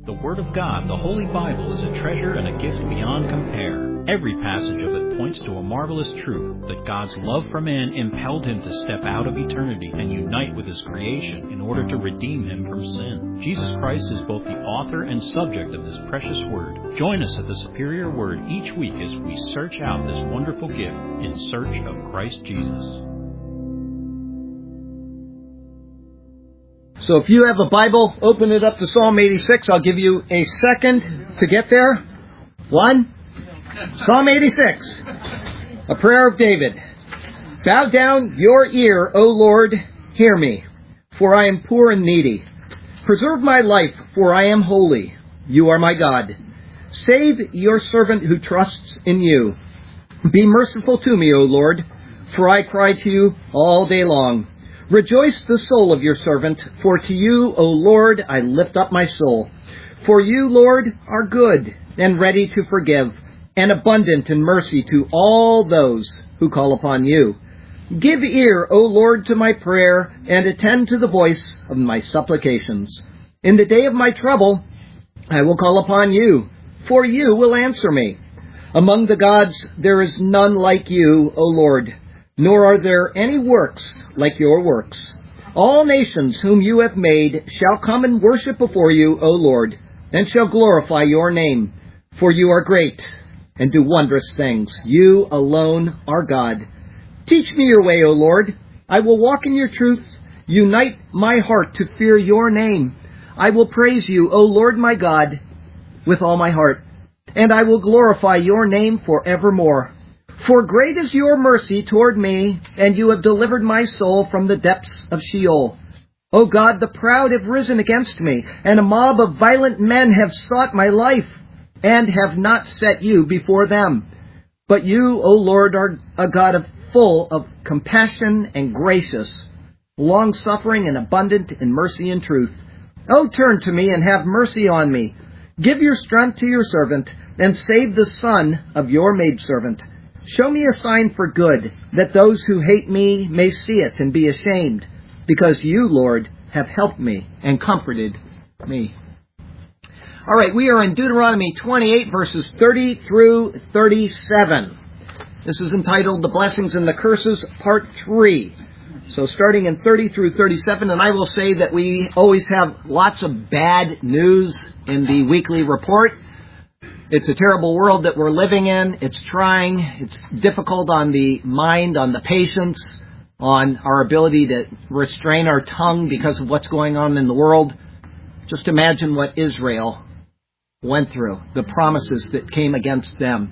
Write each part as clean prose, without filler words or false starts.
The Word of God, the Holy Bible, is a treasure and a gift beyond compare. Every passage of it points to a marvelous truth that God's love for man impelled him to step out of eternity and unite with his creation in order to redeem him from sin. Jesus Christ is both the author and subject of this precious Word. Join us at the Superior Word each week as we search out this wonderful gift in search of Christ Jesus. So if you have a Bible, open it up to Psalm 86. I'll give you a second to get there. 1. Psalm 86. A prayer of David. Bow down your ear, O Lord, hear me, for I am poor and needy. Preserve my life, for I am holy. You are my God. Save your servant who trusts in you. Be merciful to me, O Lord, for I cry to you all day long. Rejoice the soul of your servant, for to you, O Lord, I lift up my soul. For you, Lord, are good and ready to forgive, and abundant in mercy to all those who call upon you. Give ear, O Lord, to my prayer, and attend to the voice of my supplications. In the day of my trouble, I will call upon you, for you will answer me. Among the gods there is none like you, O Lord, nor are there any works like your works. All nations whom you have made shall come and worship before you, O Lord, and shall glorify your name. For you are great, and do wondrous things. You alone are God. Teach me your way, O Lord. I will walk in your truth. Unite my heart to fear your name. I will praise you, O Lord my God, with all my heart, and I will glorify your name forevermore. For great is your mercy toward me, and you have delivered my soul from the depths of Sheol. O God, the proud have risen against me, and a mob of violent men have sought my life, and have not set you before them. But you, O Lord, are a God full of compassion and gracious, long-suffering and abundant in mercy and truth. O turn to me and have mercy on me. Give your strength to your servant, and save the son of your maidservant. Show me a sign for good, that those who hate me may see it and be ashamed, because you, Lord, have helped me and comforted me. All right, we are in Deuteronomy 28, verses 30 through 37. This is entitled The Blessings and the Curses, Part 3. So starting in 30 through 37, and I will say that we always have lots of bad news in the weekly report. It's a terrible world that we're living in. It's trying. It's difficult on the mind, on the patience, on our ability to restrain our tongue because of what's going on in the world. Just imagine what Israel went through, the promises that came against them.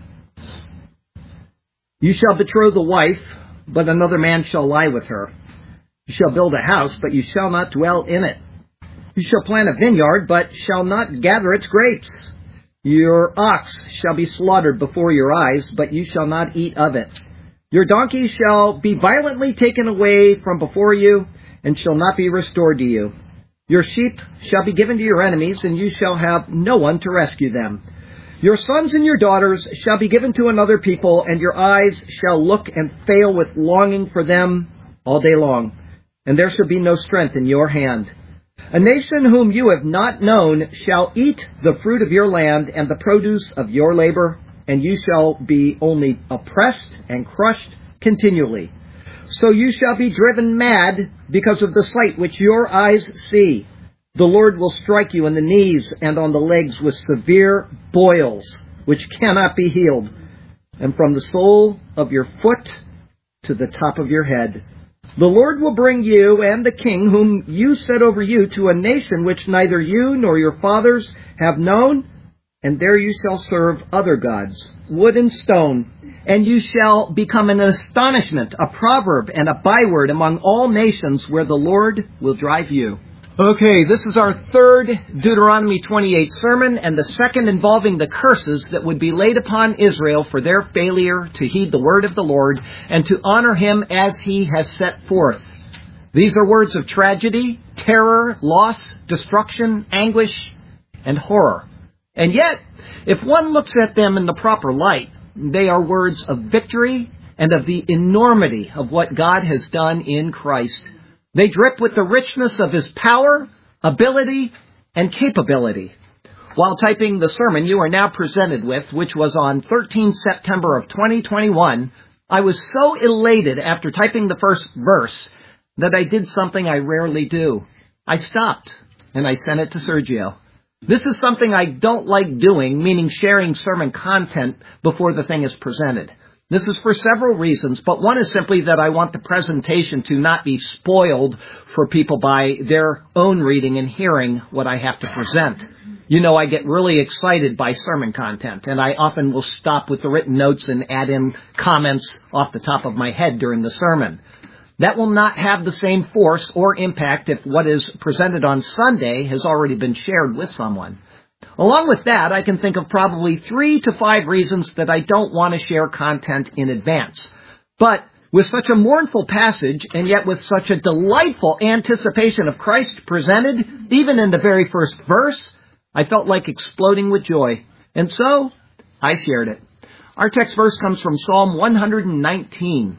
You shall betroth the wife, but another man shall lie with her. You shall build a house, but you shall not dwell in it. You shall plant a vineyard, but shall not gather its grapes. Your ox shall be slaughtered before your eyes, but you shall not eat of it. Your donkey shall be violently taken away from before you, and shall not be restored to you. Your sheep shall be given to your enemies, and you shall have no one to rescue them. Your sons and your daughters shall be given to another people, and your eyes shall look and fail with longing for them all day long, and there shall be no strength in your hand. A nation whom you have not known shall eat the fruit of your land and the produce of your labor, and you shall be only oppressed and crushed continually. So you shall be driven mad because of the sight which your eyes see. The Lord will strike you in the knees and on the legs with severe boils, which cannot be healed, and from the sole of your foot to the top of your head. The Lord will bring you and the king whom you set over you to a nation which neither you nor your fathers have known, and there you shall serve other gods, wood and stone, and you shall become an astonishment, a proverb, and a byword among all nations where the Lord will drive you. Okay, this is our third Deuteronomy 28 sermon, and the second involving the curses that would be laid upon Israel for their failure to heed the word of the Lord and to honor him as he has set forth. These are words of tragedy, terror, loss, destruction, anguish, and horror. And yet, if one looks at them in the proper light, they are words of victory and of the enormity of what God has done in Christ. They drip with the richness of his power, ability, and capability. while typing the sermon you are now presented with, which was on 13 September of 2021, I was so elated after typing the first verse that I did something I rarely do. I stopped and I sent it to Sergio. This is something I don't like doing, meaning sharing sermon content before the thing is presented. This is for several reasons, but one is simply that I want the presentation to not be spoiled for people by their own reading and hearing what I have to present. You know, I get really excited by sermon content, and I often will stop with the written notes and add in comments off the top of my head during the sermon. That will not have the same force or impact if what is presented on Sunday has already been shared with someone. Along with that, I can think of probably 3 to 5 reasons that I don't want to share content in advance. But with such a mournful passage, and yet with such a delightful anticipation of Christ presented, even in the very first verse, I felt like exploding with joy. And so, I shared it. Our text verse comes from Psalm 119.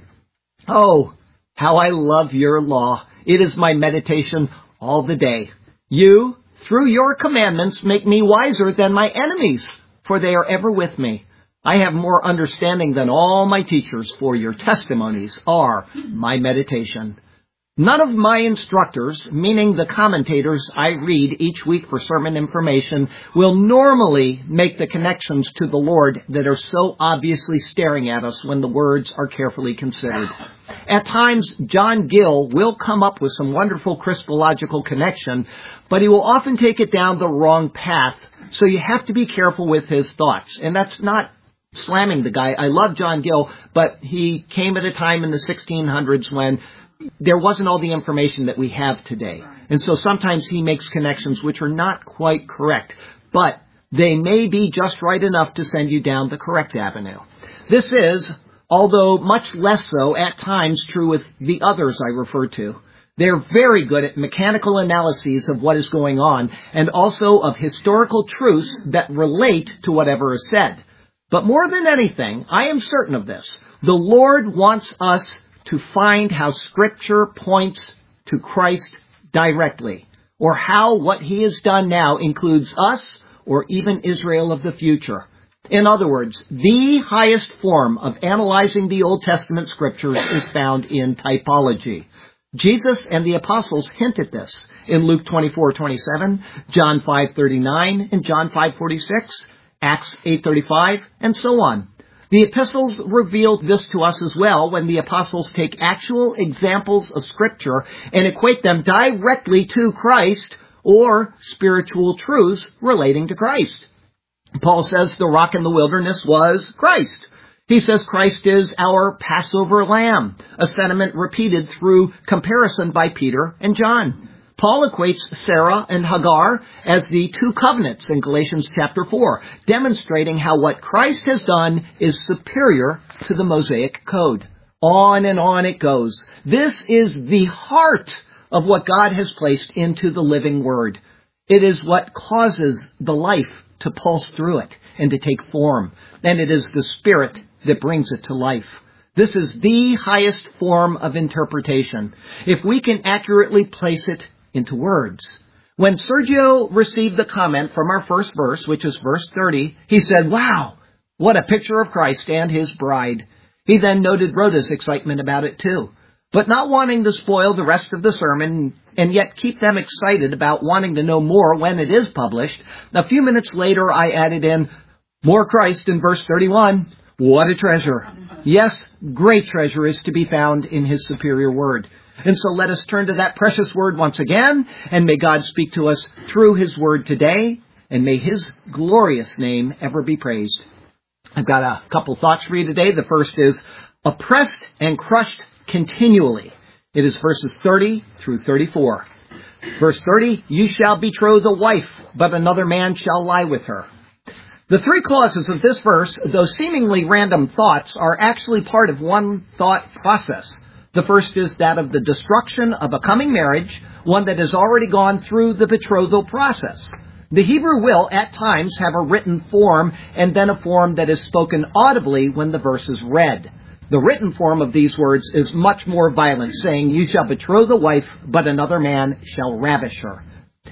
Oh, how I love your law. It is my meditation all the day. You, through your commandments, make me wiser than my enemies, for they are ever with me. I have more understanding than all my teachers, for your testimonies are my meditation. None of my instructors, meaning the commentators I read each week for sermon information, will normally make the connections to the Lord that are so obviously staring at us when the words are carefully considered. At times, John Gill will come up with some wonderful Christological connection, but he will often take it down the wrong path, so you have to be careful with his thoughts. And that's not slamming the guy. I love John Gill, but he came at a time in the 1600s when there wasn't all the information that we have today. And so sometimes he makes connections which are not quite correct, but they may be just right enough to send you down the correct avenue. This is, although much less so at times, true with the others I refer to. They're very good at mechanical analyses of what is going on and also of historical truths that relate to whatever is said. But more than anything, I am certain of this. The Lord wants us to find how Scripture points to Christ directly, or how what He has done now includes us or even Israel of the future. In other words, the highest form of analyzing the Old Testament Scriptures is found in typology. Jesus and the apostles hint at this in Luke 24:27, John 5:39, and John 5:46, Acts 8:35, and so on. The epistles revealed this to us as well when the apostles take actual examples of Scripture and equate them directly to Christ or spiritual truths relating to Christ. Paul says the rock in the wilderness was Christ. He says Christ is our Passover lamb, a sentiment repeated through comparison by Peter and John. Paul equates Sarah and Hagar as the two covenants in Galatians chapter 4, demonstrating how what Christ has done is superior to the Mosaic code. On and on it goes. This is the heart of what God has placed into the living Word. It is what causes the life to pulse through it and to take form. And it is the Spirit that brings it to life. This is the highest form of interpretation, if we can accurately place it into words. When Sergio received the comment from our first verse, which is verse 30, he said, "Wow, what a picture of Christ and His bride." He then noted Rhoda's excitement about it too. But not wanting to spoil the rest of the sermon and yet keep them excited about wanting to know more when it is published, a few minutes later I added in, "More Christ in verse 31. What a treasure." Yes, great treasure is to be found in His superior word. And so let us turn to that precious word once again, and may God speak to us through His word today, and may His glorious name ever be praised. I've got a couple thoughts for you today. The first is, oppressed and crushed continually. It is verses 30 through 34. Verse 30, "You shall betroth a wife, but another man shall lie with her." The 3 clauses of this verse, though seemingly random thoughts, are actually part of one thought process. The first is that of the destruction of a coming marriage, one that has already gone through the betrothal process. The Hebrew will, at times, have a written form and then a form that is spoken audibly when the verse is read. The written form of these words is much more violent, saying, "You shall betroth a wife, but another man shall ravish her."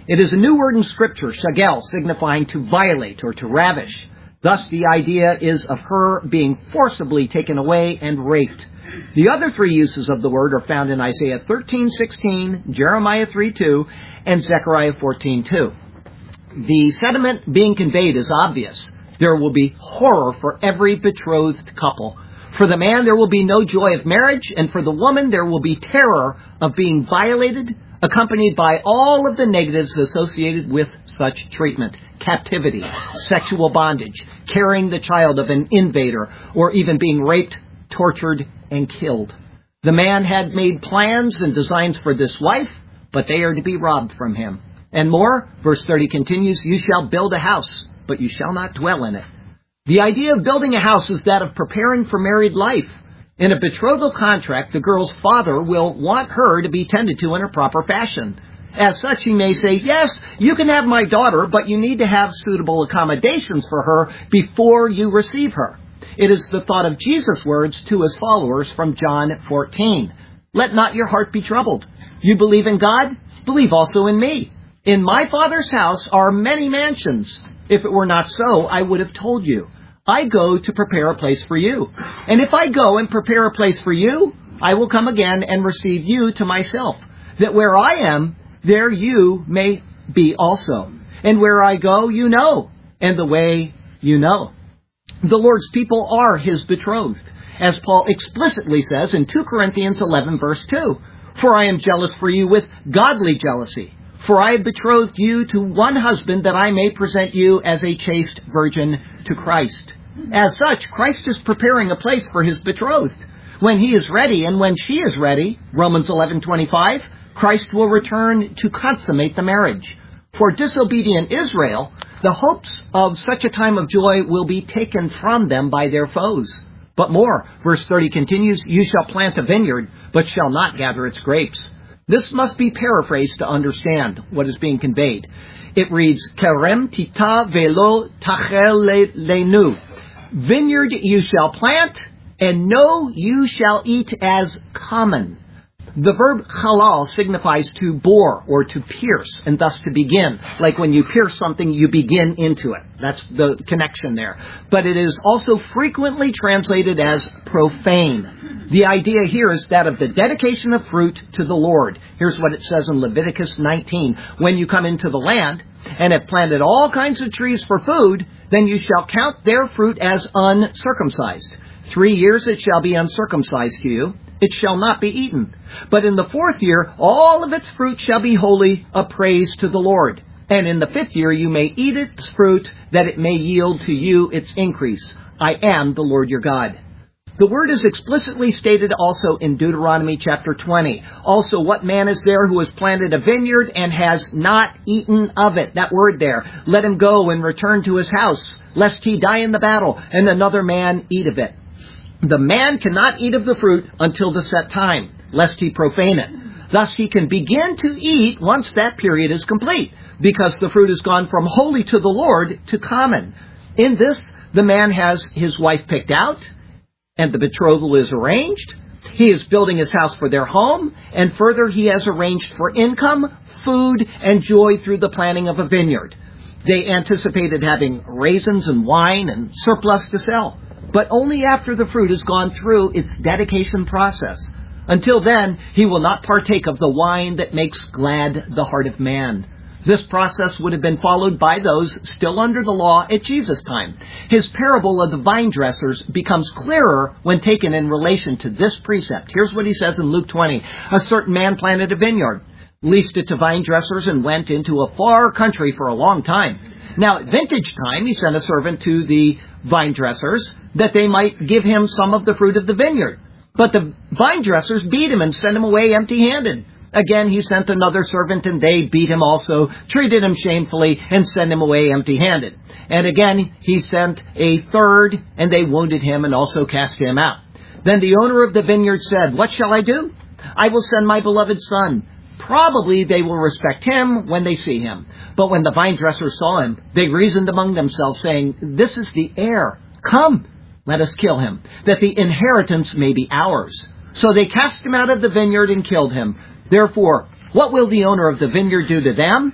It is a new word in Scripture, shagel, signifying to violate or to ravish. Thus, the idea is of her being forcibly taken away and raped. The other three uses of the word are found in Isaiah 13:16, Jeremiah 3:2, and Zechariah 14:2. The sentiment being conveyed is obvious. There will be horror for every betrothed couple. For the man, there will be no joy of marriage, and for the woman, there will be terror of being violated, accompanied by all of the negatives associated with such treatment: captivity, sexual bondage, carrying the child of an invader, or even being raped, tortured, and killed. The man had made plans and designs for this wife, but they are to be robbed from him. And more, verse 30 continues, you shall build a house, but you shall not dwell in it. The idea of building a house is that of preparing for married life. In a betrothal contract, the girl's father will want her to be tended to in a proper fashion. As such, he may say, yes, you can have my daughter, but you need to have suitable accommodations for her before you receive her. It is the thought of Jesus' words to his followers from John 14. Let not your heart be troubled. You believe in God? Believe also in me. In my Father's house are many mansions. If it were not so, I would have told you. I go to prepare a place for you. And if I go and prepare a place for you, I will come again and receive you to myself, that where I am, there you may be also. And where I go, you know, and the way you know. The Lord's people are his betrothed, as Paul explicitly says in 2 Corinthians 11, verse 2. For I am jealous for you with godly jealousy. For I have betrothed you to one husband, that I may present you as a chaste virgin to Christ. As such, Christ is preparing a place for his betrothed. When he is ready and when she is ready, Romans 11:25, Christ will return to consummate the marriage. For disobedient Israel, the hopes of such a time of joy will be taken from them by their foes. But more, verse 30 continues, you shall plant a vineyard, but shall not gather its grapes. This must be paraphrased to understand what is being conveyed. It reads, Kerem tita velo tachel lenu. Vineyard you shall plant, and no you shall eat as common. The verb halal signifies to bore or to pierce, and thus to begin. Like when you pierce something, you begin into it. That's the connection there. But it is also frequently translated as profane. The idea here is that of the dedication of fruit to the Lord. Here's what it says in Leviticus 19. When you come into the land and have planted all kinds of trees for food, then you shall count their fruit as uncircumcised. 3 years it shall be uncircumcised to you. It shall not be eaten. But in the 4th year, all of its fruit shall be holy, a praise to the Lord. And in the 5th year you may eat its fruit, that it may yield to you its increase. I am the Lord your God. The word is explicitly stated also in Deuteronomy chapter 20. Also, what man is there who has planted a vineyard and has not eaten of it? That word there. Let him go and return to his house, lest he die in the battle, and another man eat of it. The man cannot eat of the fruit until the set time, lest he profane it. Thus he can begin to eat once that period is complete, because the fruit has gone from holy to the Lord to common. In this, the man has his wife picked out, and the betrothal is arranged. He is building his house for their home, and further he has arranged for income, food, and joy through the planting of a vineyard. They anticipated having raisins and wine and surplus to sell, but only after the fruit has gone through its dedication process. Until then, he will not partake of the wine that makes glad the heart of man. This process would have been followed by those still under the law at Jesus' time. His parable of the vine dressers becomes clearer when taken in relation to this precept. Here's what he says in Luke 20. A certain man planted a vineyard, leased it to vine dressers, and went into a far country for a long time. Now, at vintage time, he sent a servant to the vine dressers that they might give him some of the fruit of the vineyard. But the vine dressers beat him and sent him away empty-handed. Again, he sent another servant, and they beat him also, treated him shamefully, and sent him away empty-handed. And again, he sent a third, and they wounded him and also cast him out. Then the owner of the vineyard said, what shall I do? I will send my beloved son. Probably they will respect him when they see him. But when the vine dressers saw him, they reasoned among themselves, saying, this is the heir. Come, let us kill him, that the inheritance may be ours. So they cast him out of the vineyard and killed him. Therefore, what will the owner of the vineyard do to them?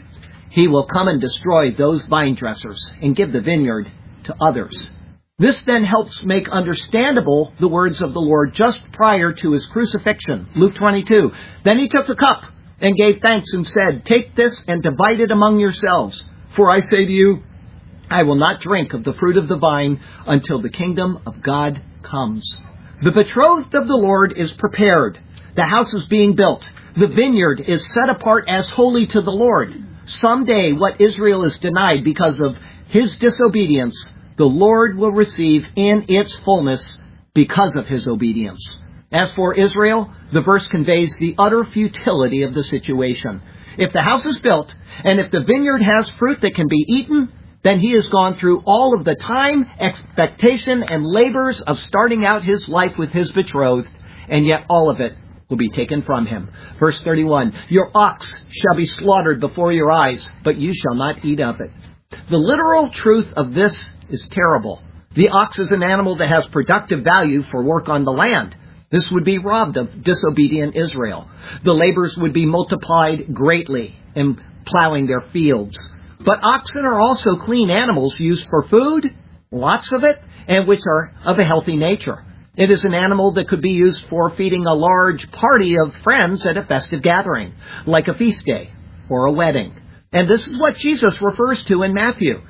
He will come and destroy those vine dressers and give the vineyard to others. This then helps make understandable the words of the Lord just prior to his crucifixion. Luke 22. Then he took the cup and gave thanks and said, "Take this and divide it among yourselves. For I say to you, I will not drink of the fruit of the vine until the kingdom of God comes." The betrothed of the Lord is prepared. The house is being built. The vineyard is set apart as holy to the Lord. Someday, what Israel is denied because of his disobedience, the Lord will receive in its fullness because of his obedience. As for Israel, the verse conveys the utter futility of the situation. If the house is built, and if the vineyard has fruit that can be eaten, then he has gone through all of the time, expectation, and labors of starting out his life with his betrothed, and yet all of it will be taken from him. Verse 31, "Your ox shall be slaughtered before your eyes, but you shall not eat of it." The literal truth of this is terrible. The ox is an animal that has productive value for work on the land. This would be robbed of disobedient Israel. The labors would be multiplied greatly in plowing their fields. But oxen are also clean animals used for food, lots of it, and which are of a healthy nature. It is an animal that could be used for feeding a large party of friends at a festive gathering, like a feast day or a wedding. And this is what Jesus refers to in Matthew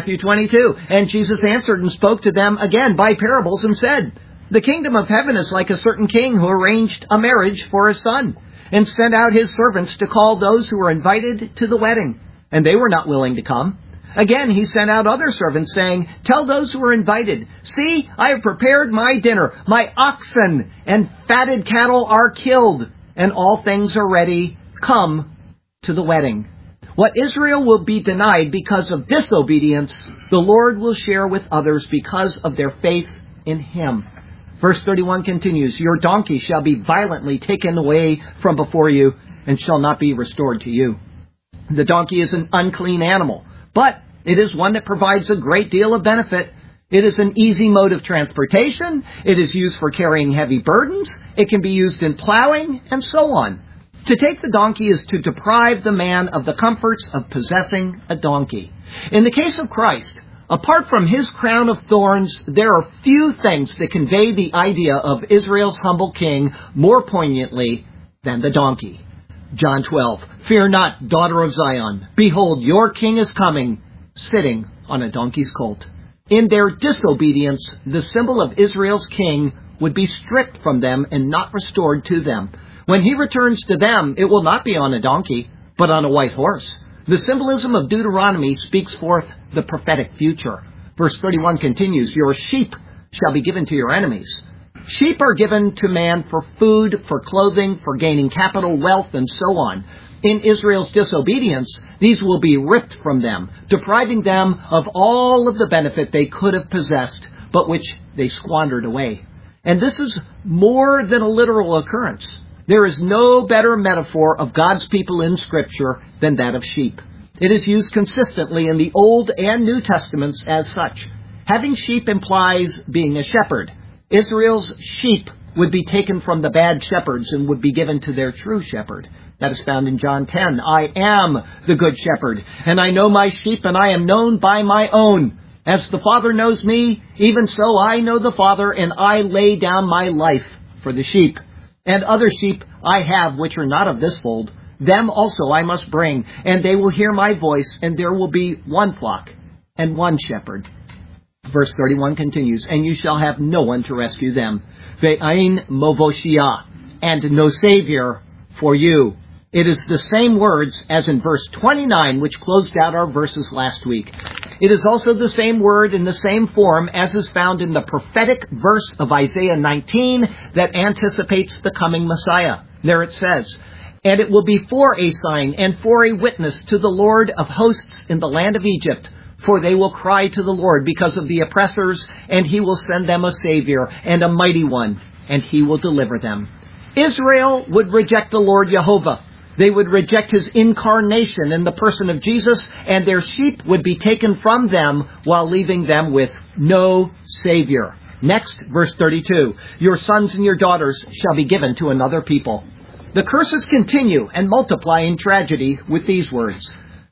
22. "And Jesus answered and spoke to them again by parables and said, The kingdom of heaven is like a certain king who arranged a marriage for his son and sent out his servants to call those who were invited to the wedding. And they were not willing to come. Again, he sent out other servants saying, Tell those who are invited, See, I have prepared my dinner. My oxen and fatted cattle are killed, and all things are ready. Come to the wedding." What Israel will be denied because of disobedience, the Lord will share with others because of their faith in him. Verse 31 continues, "Your donkey shall be violently taken away from before you, and shall not be restored to you." The donkey is an unclean animal, but it is one that provides a great deal of benefit. It is an easy mode of transportation. It is used for carrying heavy burdens. It can be used in plowing, and so on. To take the donkey is to deprive the man of the comforts of possessing a donkey. In the case of Christ, apart from his crown of thorns, there are few things that convey the idea of Israel's humble king more poignantly than the donkey. John 12, "Fear not, daughter of Zion. Behold, your king is coming, sitting on a donkey's colt." In their disobedience, the symbol of Israel's king would be stripped from them and not restored to them. When he returns to them, it will not be on a donkey, but on a white horse. The symbolism of Deuteronomy speaks forth the prophetic future. Verse 31 continues, "Your sheep shall be given to your enemies." Sheep are given to man for food, for clothing, for gaining capital, wealth, and so on. In Israel's disobedience, these will be ripped from them, depriving them of all of the benefit they could have possessed, but which they squandered away. And this is more than a literal occurrence. There is no better metaphor of God's people in Scripture than that of sheep. It is used consistently in the Old and New Testaments as such. Having sheep implies being a shepherd. Israel's sheep would be taken from the bad shepherds and would be given to their true shepherd. That is found in John 10. "I am the good shepherd, and I know my sheep, and I am known by my own. As the Father knows me, even so I know the Father, and I lay down my life for the sheep. And other sheep I have which are not of this fold. Them also I must bring, and they will hear my voice, and there will be one flock and one shepherd." Verse 31 continues, "And you shall have no one to rescue them. Ve'ain movoshia, and no savior for you." It is the same words as in verse 29, which closed out our verses last week. It is also the same word in the same form as is found in the prophetic verse of Isaiah 19 that anticipates the coming Messiah. There it says, "And it will be for a sign and for a witness to the Lord of hosts in the land of Egypt. For they will cry to the Lord because of the oppressors, and he will send them a Savior and a mighty one, and he will deliver them." Israel would reject the Lord Jehovah. They would reject his incarnation in the person of Jesus, and their sheep would be taken from them while leaving them with no Savior. Next, verse 32, "Your sons and your daughters shall be given to another people." The curses continue and multiply in tragedy with these words.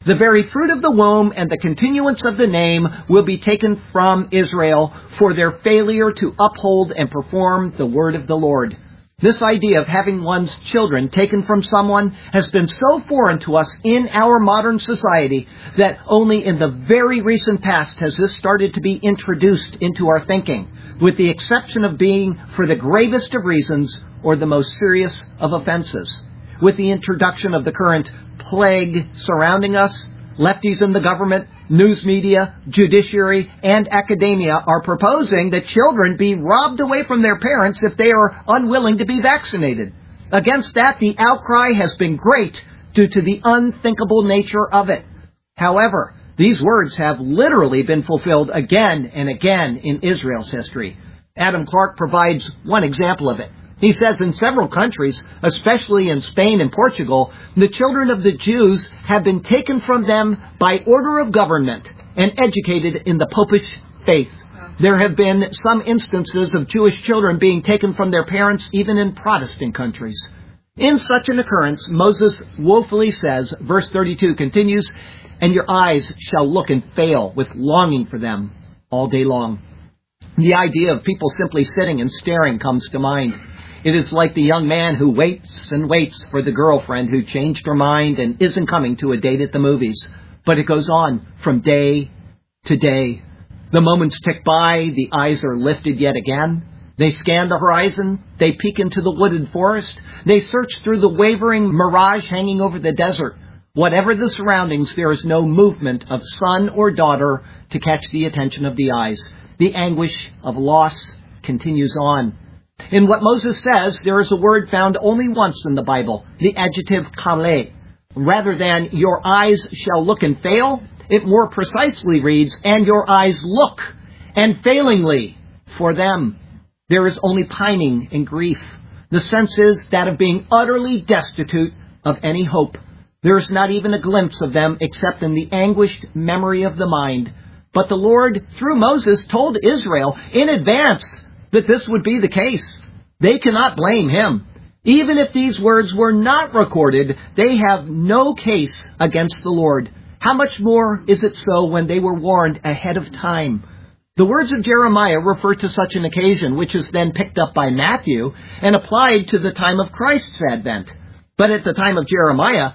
The very fruit of the womb and the continuance of the name will be taken from Israel for their failure to uphold and perform the word of the Lord. This idea of having one's children taken from someone has been so foreign to us in our modern society that only in the very recent past has this started to be introduced into our thinking, with the exception of being for the gravest of reasons or the most serious of offenses. With the introduction of the current plague surrounding us, lefties in the government, news media, judiciary, and academia are proposing that children be robbed away from their parents if they are unwilling to be vaccinated. Against that, the outcry has been great due to the unthinkable nature of it. However, these words have literally been fulfilled again and again in Israel's history. Adam Clark provides one example of it. He says in several countries, especially in Spain and Portugal, the children of the Jews have been taken from them by order of government and educated in the Popish faith. There have been some instances of Jewish children being taken from their parents even in Protestant countries. In such an occurrence, Moses woefully says, verse 32 continues, "And your eyes shall look and fail with longing for them all day long." The idea of people simply sitting and staring comes to mind. It is like the young man who waits and waits for the girlfriend who changed her mind and isn't coming to a date at the movies. But it goes on from day to day. The moments tick by, the eyes are lifted yet again. They scan the horizon, they peek into the wooded forest, they search through the wavering mirage hanging over the desert. Whatever the surroundings, there is no movement of son or daughter to catch the attention of the eyes. The anguish of loss continues on. In what Moses says, there is a word found only once in the Bible, the adjective kaleh. Rather than your eyes shall look and fail, it more precisely reads, and your eyes look, and failingly for them. There is only pining and grief. The sense is that of being utterly destitute of any hope. There is not even a glimpse of them except in the anguished memory of the mind. But the Lord, through Moses, told Israel in advance that this would be the case. They cannot blame him. Even if these words were not recorded, they have no case against the Lord. How much more is it so when they were warned ahead of time? The words of Jeremiah refer to such an occasion, which is then picked up by Matthew and applied to the time of Christ's advent. But at the time of Jeremiah,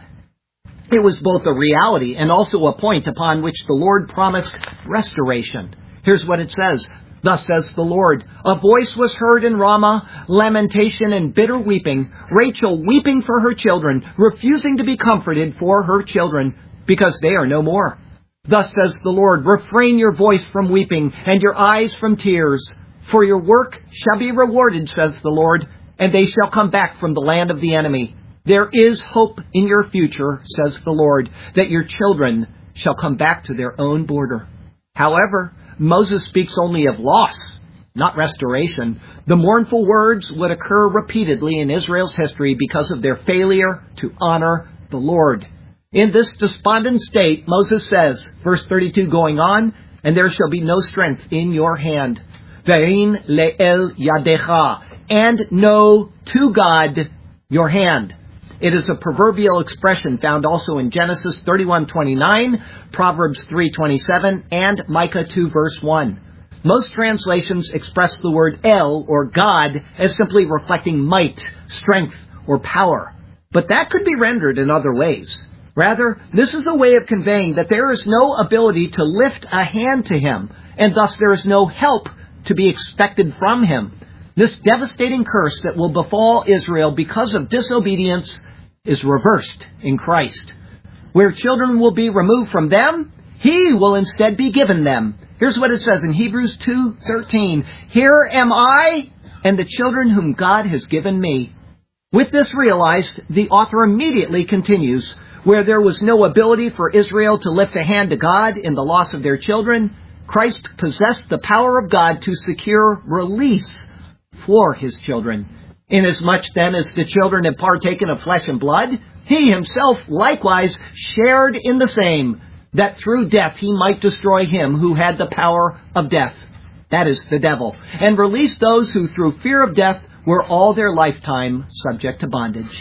it was both a reality and also a point upon which the Lord promised restoration. Here's what it says. Thus says the Lord, a voice was heard in Ramah, lamentation and bitter weeping, Rachel weeping for her children, refusing to be comforted for her children, because they are no more. Thus says the Lord, refrain your voice from weeping and your eyes from tears, for your work shall be rewarded, says the Lord, and they shall come back from the land of the enemy. There is hope in your future, says the Lord, that your children shall come back to their own border. However, Moses speaks only of loss, not restoration. The mournful words would occur repeatedly in Israel's history because of their failure to honor the Lord. In this despondent state, Moses says, verse 32 going on, and there shall be no strength in your hand. Ve'in le'el yadecha, and no to God your hand. It is a proverbial expression found also in Genesis 31:29, Proverbs 3:27, and Micah 2 verse 1. Most translations express the word El, or God, as simply reflecting might, strength, or power. But that could be rendered in other ways. Rather, this is a way of conveying that there is no ability to lift a hand to him, and thus there is no help to be expected from him. This devastating curse that will befall Israel because of disobedience is reversed in Christ. Where children will be removed from them, he will instead be given them. Here's what it says in Hebrews 2:13. Here am I and the children whom God has given me. With this realized, the author immediately continues, where there was no ability for Israel to lift a hand to God in the loss of their children, Christ possessed the power of God to secure release for his children. Inasmuch then as the children have partaken of flesh and blood, he himself likewise shared in the same, that through death he might destroy him who had the power of death, that is, the devil, and release those who through fear of death were all their lifetime subject to bondage.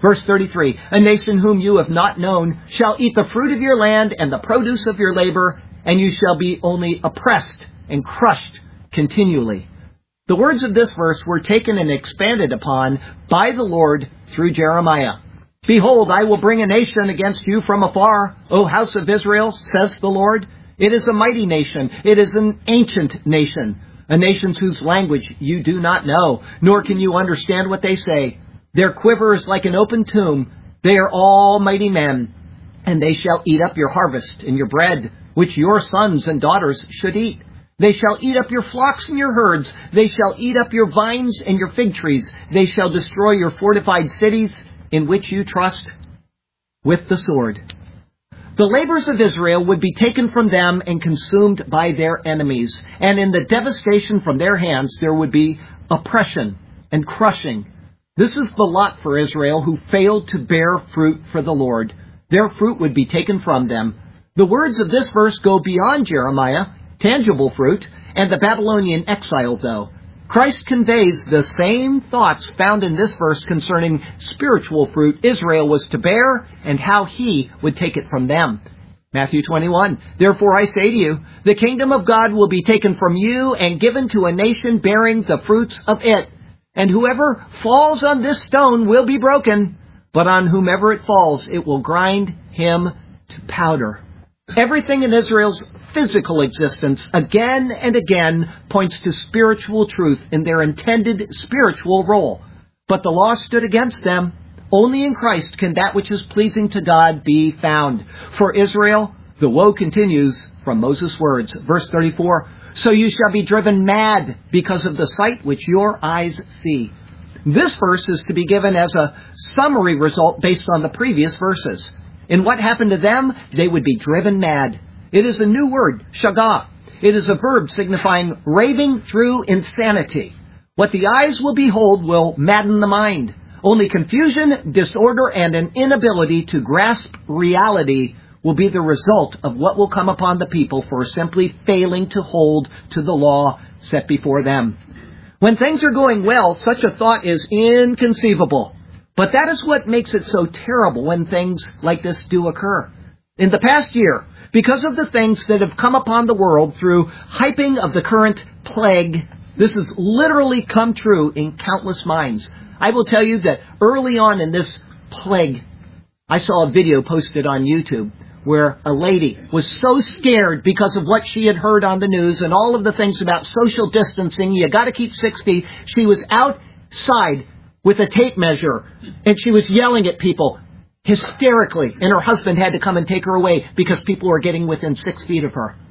Verse 33, a nation whom you have not known shall eat the fruit of your land and the produce of your labor, and you shall be only oppressed and crushed continually. The words of this verse were taken and expanded upon by the Lord through Jeremiah. Behold, I will bring a nation against you from afar, O house of Israel, says the Lord. It is a mighty nation. It is an ancient nation, a nation whose language you do not know, nor can you understand what they say. Their quiver is like an open tomb. They are all mighty men, and they shall eat up your harvest and your bread, which your sons and daughters should eat. They shall eat up your flocks and your herds. They shall eat up your vines and your fig trees. They shall destroy your fortified cities in which you trust with the sword. The labors of Israel would be taken from them and consumed by their enemies. And in the devastation from their hands, there would be oppression and crushing. This is the lot for Israel who failed to bear fruit for the Lord. Their fruit would be taken from them. The words of this verse go beyond Jeremiah, tangible fruit, and the Babylonian exile, though. Christ conveys the same thoughts found in this verse concerning spiritual fruit Israel was to bear and how he would take it from them. Matthew 21, therefore I say to you, the kingdom of God will be taken from you and given to a nation bearing the fruits of it. And whoever falls on this stone will be broken, but on whomever it falls, it will grind him to powder. Everything in Israel's physical existence again and again points to spiritual truth in their intended spiritual role. But the law stood against them. Only in Christ can that which is pleasing to God be found. For Israel, the woe continues from Moses' words. Verse 34, so you shall be driven mad because of the sight which your eyes see. This verse is to be given as a summary result based on the previous verses. In what happened to them, they would be driven mad. It is a new word, shagah. It is a verb signifying raving through insanity. What the eyes will behold will madden the mind. Only confusion, disorder, and an inability to grasp reality will be the result of what will come upon the people for simply failing to hold to the law set before them. When things are going well, such a thought is inconceivable. But that is what makes it so terrible when things like this do occur. In the past year, because of the things that have come upon the world through hyping of the current plague, this has literally come true in countless minds. I will tell you that early on in this plague, I saw a video posted on YouTube where a lady was so scared because of what she had heard on the news and all of the things about social distancing. You got to keep 6 feet. She was outside with a tape measure, and she was yelling at people hysterically, and her husband had to come and take her away because people were getting within 6 feet of her.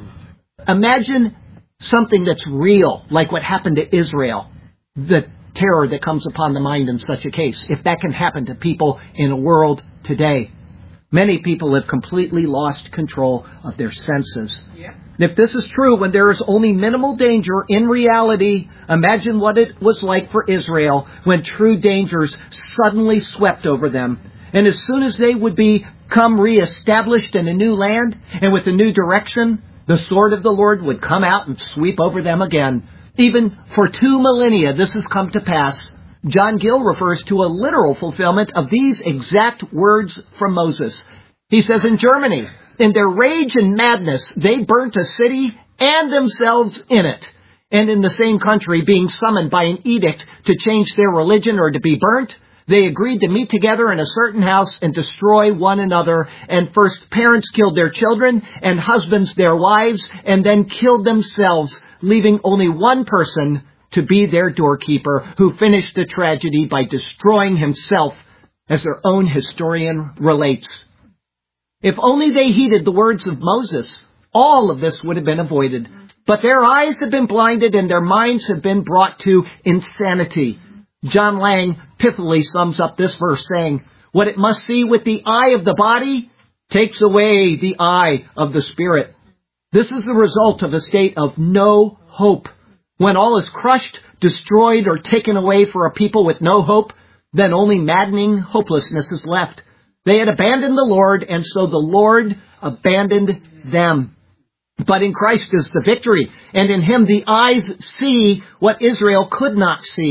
Imagine something that's real, like what happened to Israel, the terror that comes upon the mind in such a case, if that can happen to people in a world today. Many people have completely lost control of their senses. Yeah. And if this is true, when there is only minimal danger in reality, imagine what it was like for Israel when true dangers suddenly swept over them. And as soon as they would become reestablished in a new land and with a new direction, the sword of the Lord would come out and sweep over them again. Even for 2 millennia, this has come to pass. John Gill refers to a literal fulfillment of these exact words from Moses. He says, in Germany, in their rage and madness, they burnt a city and themselves in it. And in the same country, being summoned by an edict to change their religion or to be burnt, they agreed to meet together in a certain house and destroy one another. And first parents killed their children and husbands their wives and then killed themselves, leaving only one person to be their doorkeeper, who finished the tragedy by destroying himself, as their own historian relates. If only they heeded the words of Moses, all of this would have been avoided. But their eyes have been blinded and their minds have been brought to insanity. John Lang pithily sums up this verse saying, what it must see with the eye of the body takes away the eye of the spirit. This is the result of a state of no hope. When all is crushed, destroyed, or taken away for a people with no hope, then only maddening hopelessness is left. They had abandoned the Lord, and so the Lord abandoned them. But in Christ is the victory, and in Him the eyes see what Israel could not see.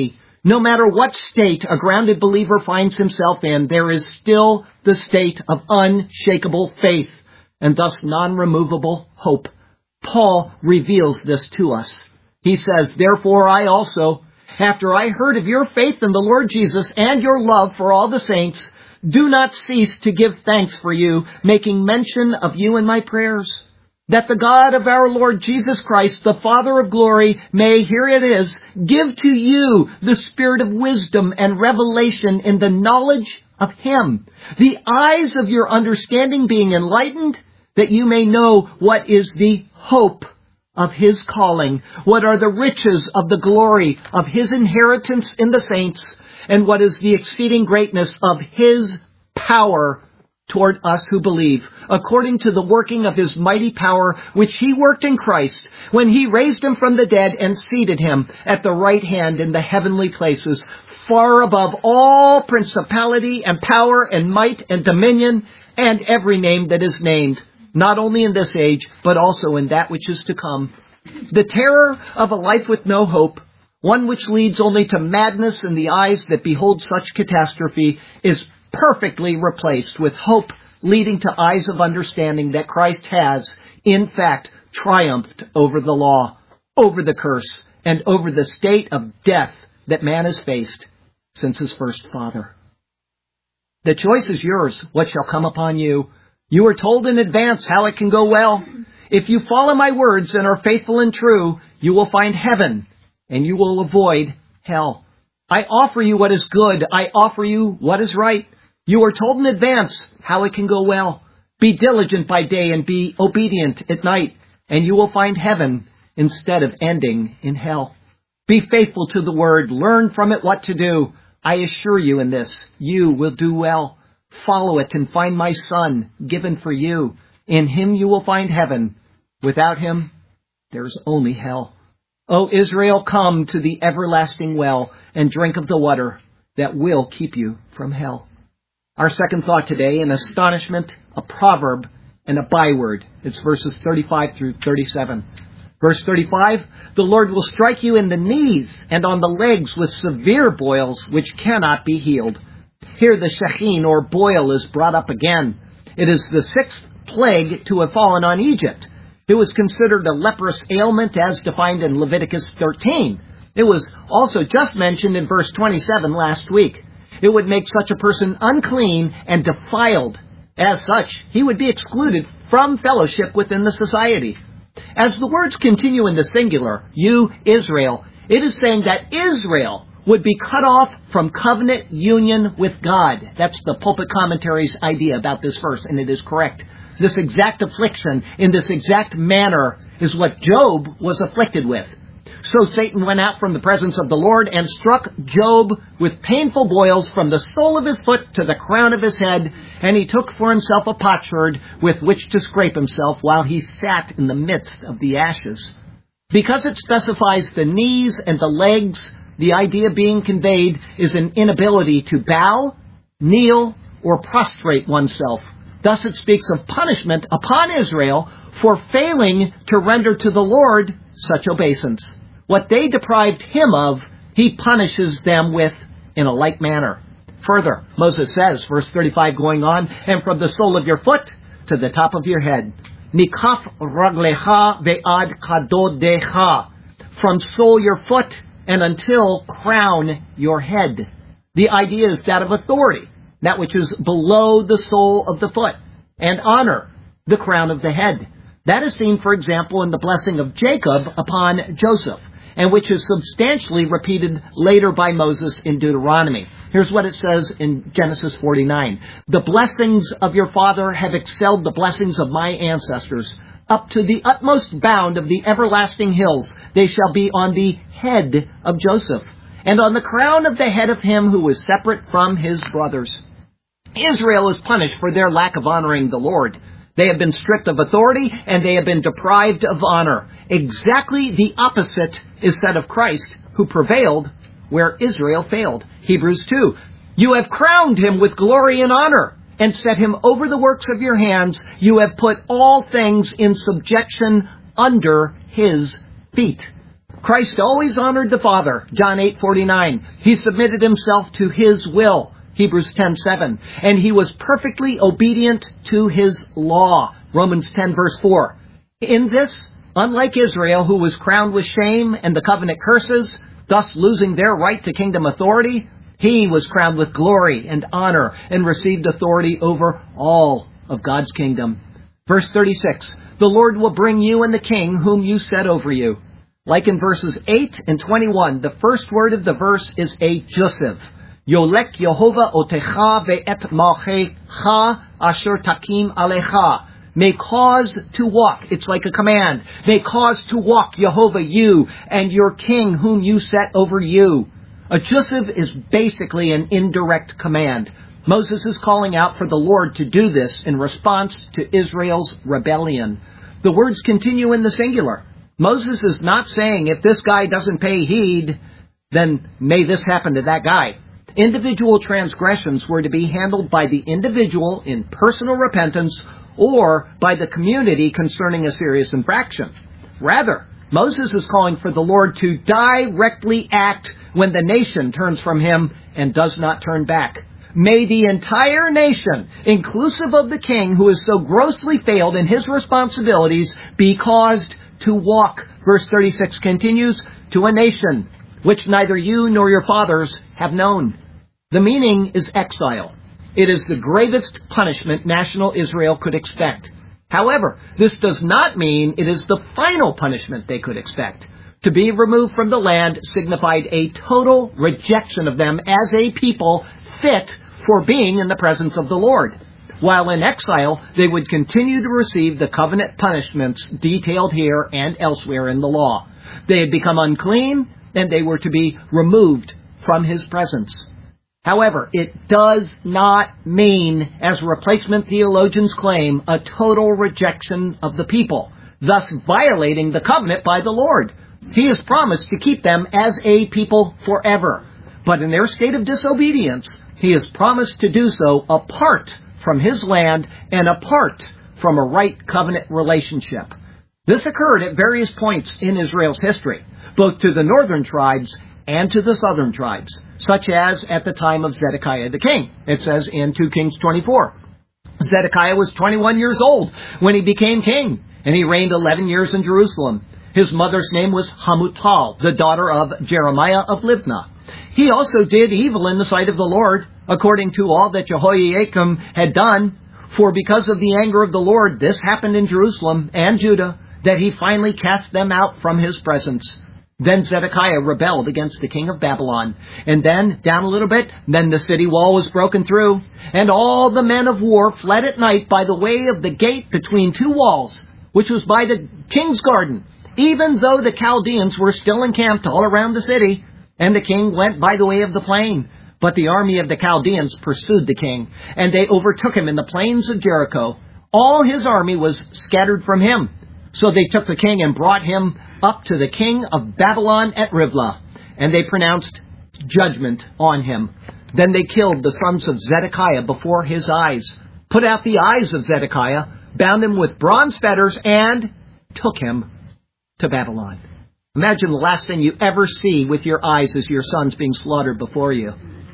No matter what state a grounded believer finds himself in, there is still the state of unshakable faith and thus non-removable hope. Paul reveals this to us. He says, "Therefore I also, after I heard of your faith in the Lord Jesus and your love for all the saints, do not cease to give thanks for you, making mention of you in my prayers, that the God of our Lord Jesus Christ, the Father of glory, may," here it is, "give to you the spirit of wisdom and revelation in the knowledge of him, the eyes of your understanding being enlightened, that you may know what is the hope of his calling, what are the riches of the glory of his inheritance in the saints, and what is the exceeding greatness of his power toward us who believe, according to the working of his mighty power, which he worked in Christ, when he raised him from the dead and seated him at the right hand in the heavenly places, far above all principality and power and might and dominion, and every name that is named, not only in this age, but also in that which is to come. The terror of a life with no hope, one which leads only to madness in the eyes that behold such catastrophe, is perfectly replaced with hope leading to eyes of understanding that Christ has, in fact, triumphed over the law, over the curse, and over the state of death that man has faced since his first father. The choice is yours, what shall come upon you. You are told in advance how it can go well. If you follow my words and are faithful and true, you will find heaven, and you will avoid hell. I offer you what is good. I offer you what is right. You are told in advance how it can go well. Be diligent by day and be obedient at night, and you will find heaven instead of ending in hell. Be faithful to the word. Learn from it what to do. I assure you in this, you will do well. Follow it and find my Son given for you. In him you will find heaven. Without him, there is only hell. O Israel, come to the everlasting well and drink of the water that will keep you from hell. Our second thought today, an astonishment, a proverb, and a byword. It's verses 35 through 37. Verse 35, the Lord will strike you in the knees and on the legs with severe boils which cannot be healed. Here the shechin, or boil, is brought up again. It is the sixth plague to have fallen on Egypt. It was considered a leprous ailment as defined in Leviticus 13. It was also just mentioned in verse 27 last week. It would make such a person unclean and defiled. As such, he would be excluded from fellowship within the society. As the words continue in the singular, you, Israel, it is saying that Israel would be cut off from covenant union with God. That's the pulpit commentary's idea about this verse, and it is correct. This exact affliction in this exact manner is what Job was afflicted with. So Satan went out from the presence of the Lord and struck Job with painful boils from the sole of his foot to the crown of his head, and he took for himself a potsherd with which to scrape himself while he sat in the midst of the ashes. Because it specifies the knees and the legs, the idea being conveyed is an inability to bow, kneel, or prostrate oneself. Thus it speaks of punishment upon Israel for failing to render to the Lord such obeisance. What they deprived him of, he punishes them with in a like manner. Further, Moses says, verse 35 going on, and from the sole of your foot to the top of your head, mikaf raglecha ve'ad kadodecha, from sole your foot and until crown your head. The idea is that of authority, that which is below the sole of the foot, and honor, the crown of the head. That is seen, for example, in the blessing of Jacob upon Joseph, and which is substantially repeated later by Moses in Deuteronomy. Here's what it says in Genesis 49. The blessings of your father have excelled the blessings of my ancestors. Up to the utmost bound of the everlasting hills, they shall be on the head of Joseph, and on the crown of the head of him who is separate from his brothers. Israel is punished for their lack of honoring the Lord. They have been stripped of authority, and they have been deprived of honor. Exactly the opposite is said of Christ, who prevailed where Israel failed. Hebrews 2. You have crowned him with glory and honor, and set him over the works of your hands. You have put all things in subjection under his feet. Christ always honored the Father, John 8:49. He submitted himself to his will, Hebrews 10:7. And he was perfectly obedient to his law, Romans 10 verse 4. In this, unlike Israel, who was crowned with shame and the covenant curses, thus losing their right to kingdom authority, he was crowned with glory and honor and received authority over all of God's kingdom. Verse 36, the Lord will bring you and the king whom you set over you. Like in verses 8 and 21, the first word of the verse is a jussiv. Yolek Yehovah otecha ve'et malchecha asher takim alecha. May cause to walk. It's like a command. May cause to walk, Yehovah, you, and your king whom you set over you. A jussiv is basically an indirect command. Moses is calling out for the Lord to do this in response to Israel's rebellion. The words continue in the singular. Moses is not saying if this guy doesn't pay heed, then may this happen to that guy. Individual transgressions were to be handled by the individual in personal repentance or by the community concerning a serious infraction. Rather, Moses is calling for the Lord to directly act when the nation turns from him and does not turn back. May the entire nation, inclusive of the king who has so grossly failed in his responsibilities, be caused to walk, verse 36 continues, to a nation which neither you nor your fathers have known. The meaning is exile. It is the gravest punishment national Israel could expect. However, this does not mean it is the final punishment they could expect. To be removed from the land signified a total rejection of them as a people fit for being in the presence of the Lord. While in exile, they would continue to receive the covenant punishments detailed here and elsewhere in the law. They had become unclean, and they were to be removed from his presence. However, it does not mean, as replacement theologians claim, a total rejection of the people, thus violating the covenant by the Lord. He has promised to keep them as a people forever. But in their state of disobedience, he has promised to do so apart from his land and apart from a right covenant relationship. This occurred at various points in Israel's history, both to the northern tribes and to the southern tribes, such as at the time of Zedekiah the king. It says in 2 Kings 24. Zedekiah was 21 years old when he became king, and he reigned 11 years in Jerusalem. His mother's name was Hamutal, the daughter of Jeremiah of Libnah. He also did evil in the sight of the Lord, according to all that Jehoiakim had done. For because of the anger of the Lord, this happened in Jerusalem and Judah, that he finally cast them out from his presence. Then Zedekiah rebelled against the king of Babylon. And then, down a little bit, then the city wall was broken through, and all the men of war fled at night by the way of the gate between two walls, which was by the king's garden, even though the Chaldeans were still encamped all around the city. And the king went by the way of the plain. But the army of the Chaldeans pursued the king, and they overtook him in the plains of Jericho. All his army was scattered from him. So they took the king and brought him up to the king of Babylon at Riblah, and they pronounced judgment on him. Then they killed the sons of Zedekiah before his eyes, put out the eyes of Zedekiah, bound him with bronze fetters, and took him to Babylon. Imagine the last thing you ever see with your eyes is your sons being slaughtered before you.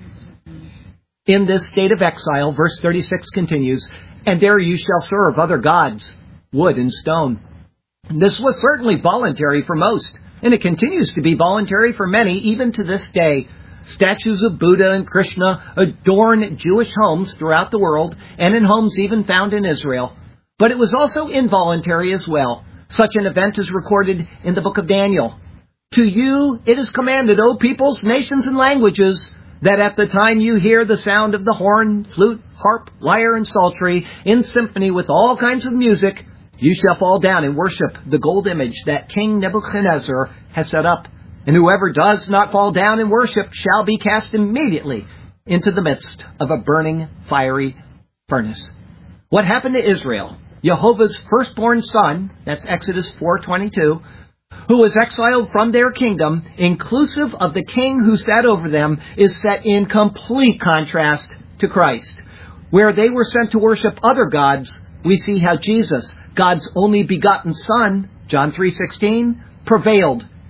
In this state of exile, verse 36 continues, and there you shall serve other gods, wood and stone. This was certainly voluntary for most, and it continues to be voluntary for many even to this day. Statues of Buddha and Krishna adorn Jewish homes throughout the world, and in homes even found in Israel. But it was also involuntary as well. Such an event is recorded in the book of Daniel. To you it is commanded, O peoples, nations, and languages, that at the time you hear the sound of the horn, flute, harp, lyre, and psaltery, in symphony with all kinds of music, you shall fall down and worship the gold image that King Nebuchadnezzar has set up. And whoever does not fall down and worship shall be cast immediately into the midst of a burning, fiery furnace. What happened to Israel? Jehovah's firstborn son, that's Exodus 4:22, who was exiled from their kingdom, inclusive of the king who sat over them, is set in complete contrast to Christ. Where they were sent to worship other gods, we see how Jesus, God's only begotten Son, John 3:16, prevailed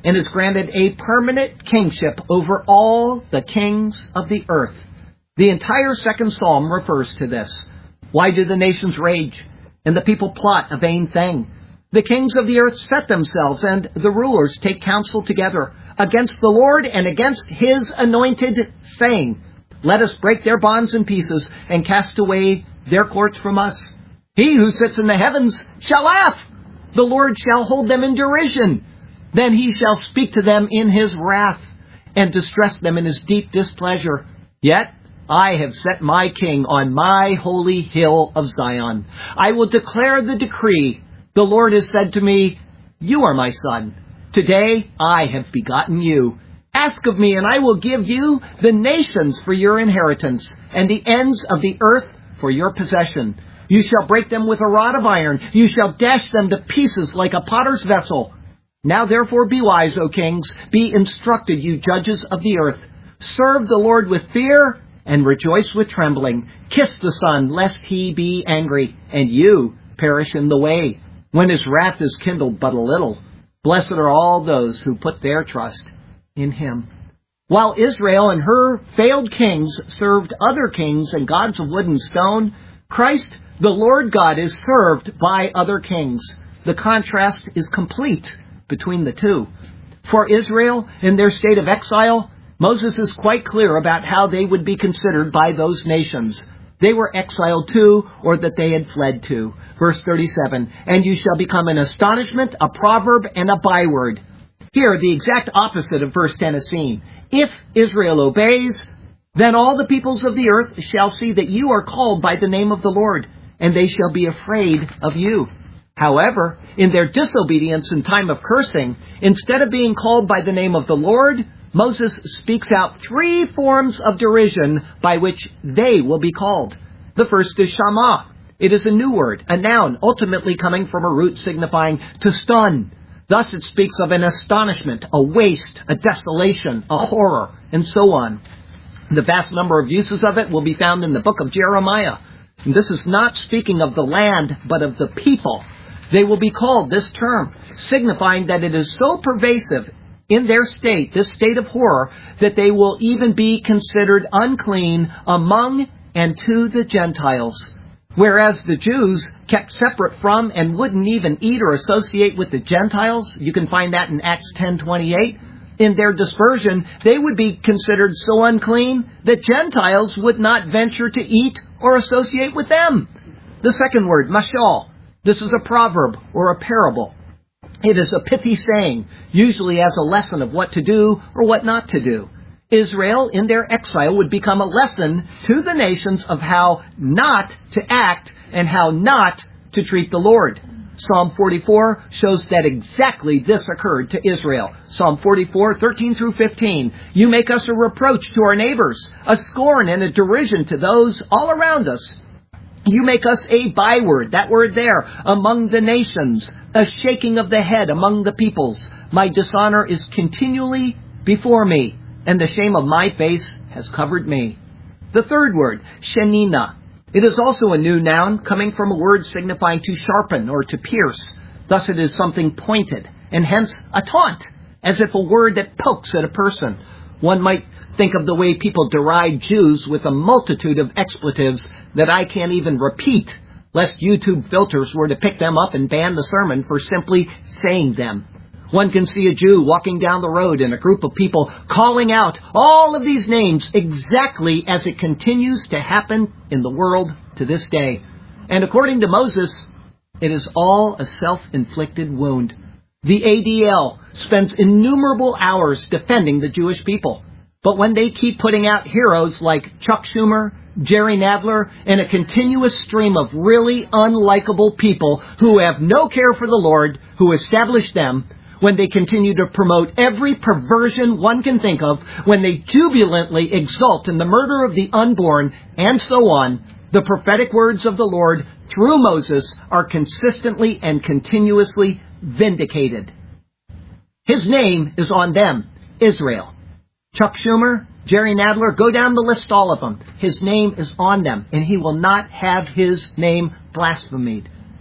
and has granted a permanent kingship over all the kings of the earth. The entire second psalm refers to this. Why do the nations rage, and the people plot a vain thing? The kings of the earth set themselves, and the rulers take counsel together against the Lord and against his anointed, saying, let us break their bonds in pieces and cast away their cords from us. He who sits in the heavens shall laugh. The Lord shall hold them in derision. Then he shall speak to them in his wrath and distress them in his deep displeasure. Yet I have set my king on my holy hill of Zion. I will declare the decree. The Lord has said to me, you are my son. Today I have begotten you. Ask of me, and I will give you the nations for your inheritance, and the ends of the earth for your possession. You shall break them with a rod of iron. You shall dash them to pieces like a potter's vessel. Now therefore be wise, O kings. Be instructed, you judges of the earth. Serve the Lord with fear, and rejoice with trembling. Kiss the Son, lest he be angry, and you perish in the way, when his wrath is kindled but a little. Blessed are all those who put their trust in him. While Israel and her failed kings served other kings and gods of wood and stone, Christ, the Lord God, is served by other kings. The contrast is complete between the two. For Israel, in their state of exile, Moses is quite clear about how they would be considered by those nations. They were exiled to, or that they had fled to. Verse 37, and you shall become an astonishment, a proverb, and a byword. Here, the exact opposite of verse 10 is seen. If Israel obeys, then all the peoples of the earth shall see that you are called by the name of the Lord, and they shall be afraid of you. However, in their disobedience in time of cursing, instead of being called by the name of the Lord, Moses speaks out 3 forms of derision by which they will be called. The first is Shama. It is a new word, a noun, ultimately coming from a root signifying to stun. Thus it speaks of an astonishment, a waste, a desolation, a horror, and so on. The vast number of uses of it will be found in the book of Jeremiah. And this is not speaking of the land, but of the people. They will be called this term, signifying that it is so pervasive in their state, this state of horror, that they will even be considered unclean among and to the Gentiles. Whereas the Jews kept separate from and wouldn't even eat or associate with the Gentiles, you can find that in Acts 10:28. In their dispersion, they would be considered so unclean that Gentiles would not venture to eat or associate with them. The second word, mashal. This is a proverb or a parable. It is a pithy saying, usually as a lesson of what to do or what not to do. Israel, in their exile, would become a lesson to the nations of how not to act and how not to treat the Lord. Psalm 44 shows that exactly this occurred to Israel. Psalm 44, 13 through 15. You make us a reproach to our neighbors, a scorn and a derision to those all around us. You make us a byword, that word there, among the nations, a shaking of the head among the peoples. My dishonor is continually before me, and the shame of my face has covered me. The third word, shenina. It is also a new noun coming from a word signifying to sharpen or to pierce. Thus it is something pointed, and hence a taunt, as if a word that pokes at a person. One might think of the way people deride Jews with a multitude of expletives that I can't even repeat, lest YouTube filters were to pick them up and ban the sermon for simply saying them. One can see a Jew walking down the road and a group of people calling out all of these names exactly as it continues to happen in the world to this day. And according to Moses, it is all a self-inflicted wound. The ADL spends innumerable hours defending the Jewish people. But when they keep putting out heroes like Chuck Schumer, Jerry Nadler, and a continuous stream of really unlikable people who have no care for the Lord, who established them, when they continue to promote every perversion one can think of, when they jubilantly exult in the murder of the unborn, and so on, the prophetic words of the Lord through Moses are consistently and continuously vindicated. His name is on them, Israel. Chuck Schumer, Jerry Nadler, go down the list, all of them. His name is on them, and he will not have his name blasphemed.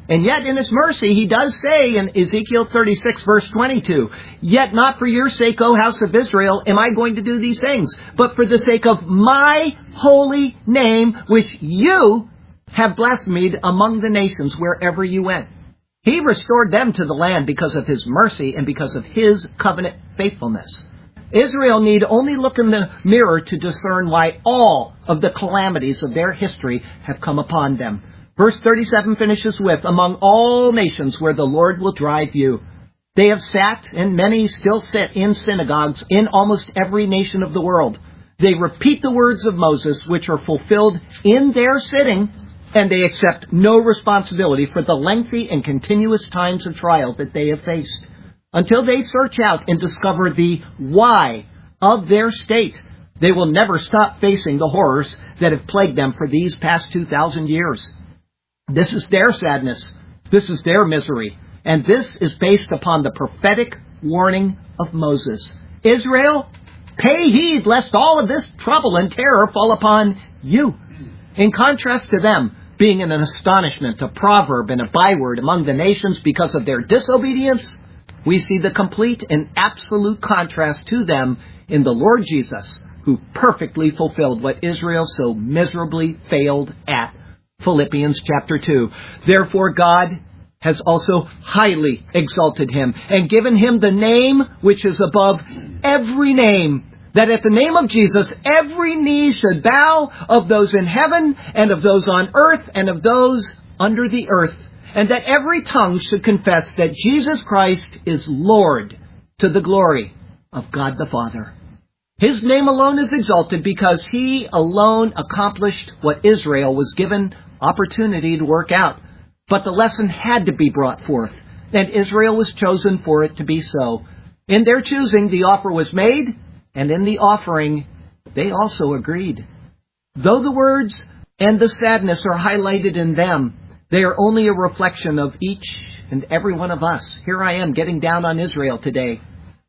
And yet in His mercy, He does say in Ezekiel 36, verse 22, "Yet not for your sake, O house of Israel, am I going to do these things, but for the sake of my holy name, which you have blasphemed among the nations wherever you went." He restored them to the land because of His mercy and because of His covenant faithfulness. Israel need only look in the mirror to discern why all of the calamities of their history have come upon them. Verse 37 finishes with, "Among all nations where the Lord will drive you." They have sat, and many still sit, in synagogues in almost every nation of the world. They repeat the words of Moses, which are fulfilled in their sitting, and they accept no responsibility for the lengthy and continuous times of trial that they have faced. Until they search out and discover the why of their state, they will never stop facing the horrors that have plagued them for these past 2,000 years. This is their sadness. This is their misery. And this is based upon the prophetic warning of Moses. Israel, pay heed lest all of this trouble and terror fall upon you. In contrast to them being an astonishment, a proverb, and a byword among the nations because of their disobedience, we see the complete and absolute contrast to them in the Lord Jesus, who perfectly fulfilled what Israel so miserably failed at. Philippians chapter 2. "Therefore God has also highly exalted Him and given Him the name which is above every name, that at the name of Jesus every knee should bow, of those in heaven and of those on earth and of those under the earth, and that every tongue should confess that Jesus Christ is Lord, to the glory of God the Father." His name alone is exalted because He alone accomplished what Israel was given opportunity to work out. But the lesson had to be brought forth, and Israel was chosen for it to be so. In their choosing, the offer was made, and in the offering, they also agreed. Though the words and the sadness are highlighted in them, they are only a reflection of each and every one of us. Here I am getting down on Israel today.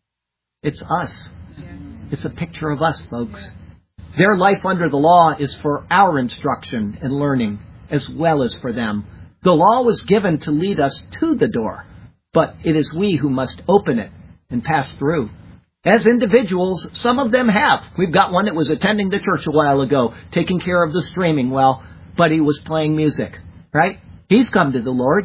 It's us. It's a picture of us, folks. Their life under the law is for our instruction and learning, as well as for them. The law was given to lead us to the door, but it is we who must open it and pass through. As individuals, some of them have. We've got one that was attending the church a while ago, taking care of the streaming well, but he was playing music, right? He's come to the Lord,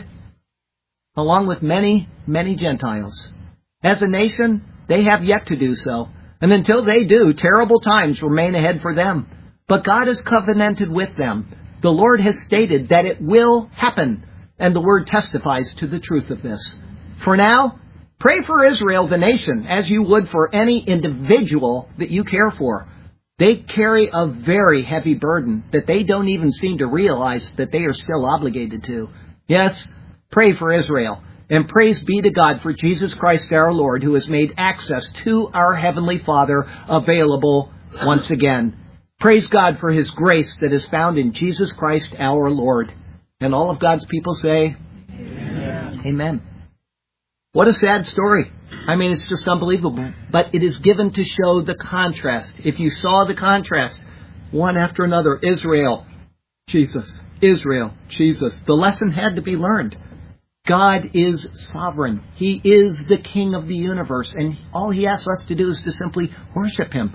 along with many, many Gentiles. As a nation, they have yet to do so. And until they do, terrible times remain ahead for them. But God has covenanted with them. The Lord has stated that it will happen, and the Word testifies to the truth of this. For now, pray for Israel, the nation, as you would for any individual that you care for. They carry a very heavy burden that they don't even seem to realize that they are still obligated to. Yes, pray for Israel. And praise be to God for Jesus Christ our Lord, who has made access to our Heavenly Father available once again. Praise God for His grace that is found in Jesus Christ our Lord. And all of God's people say, Amen. Amen. What a sad story. I mean, it's just unbelievable. But it is given to show the contrast. If you saw the contrast, one after another, Israel, Jesus, Israel, Jesus. The lesson had to be learned. God is sovereign. He is the King of the universe. And all He asks us to do is to simply worship Him,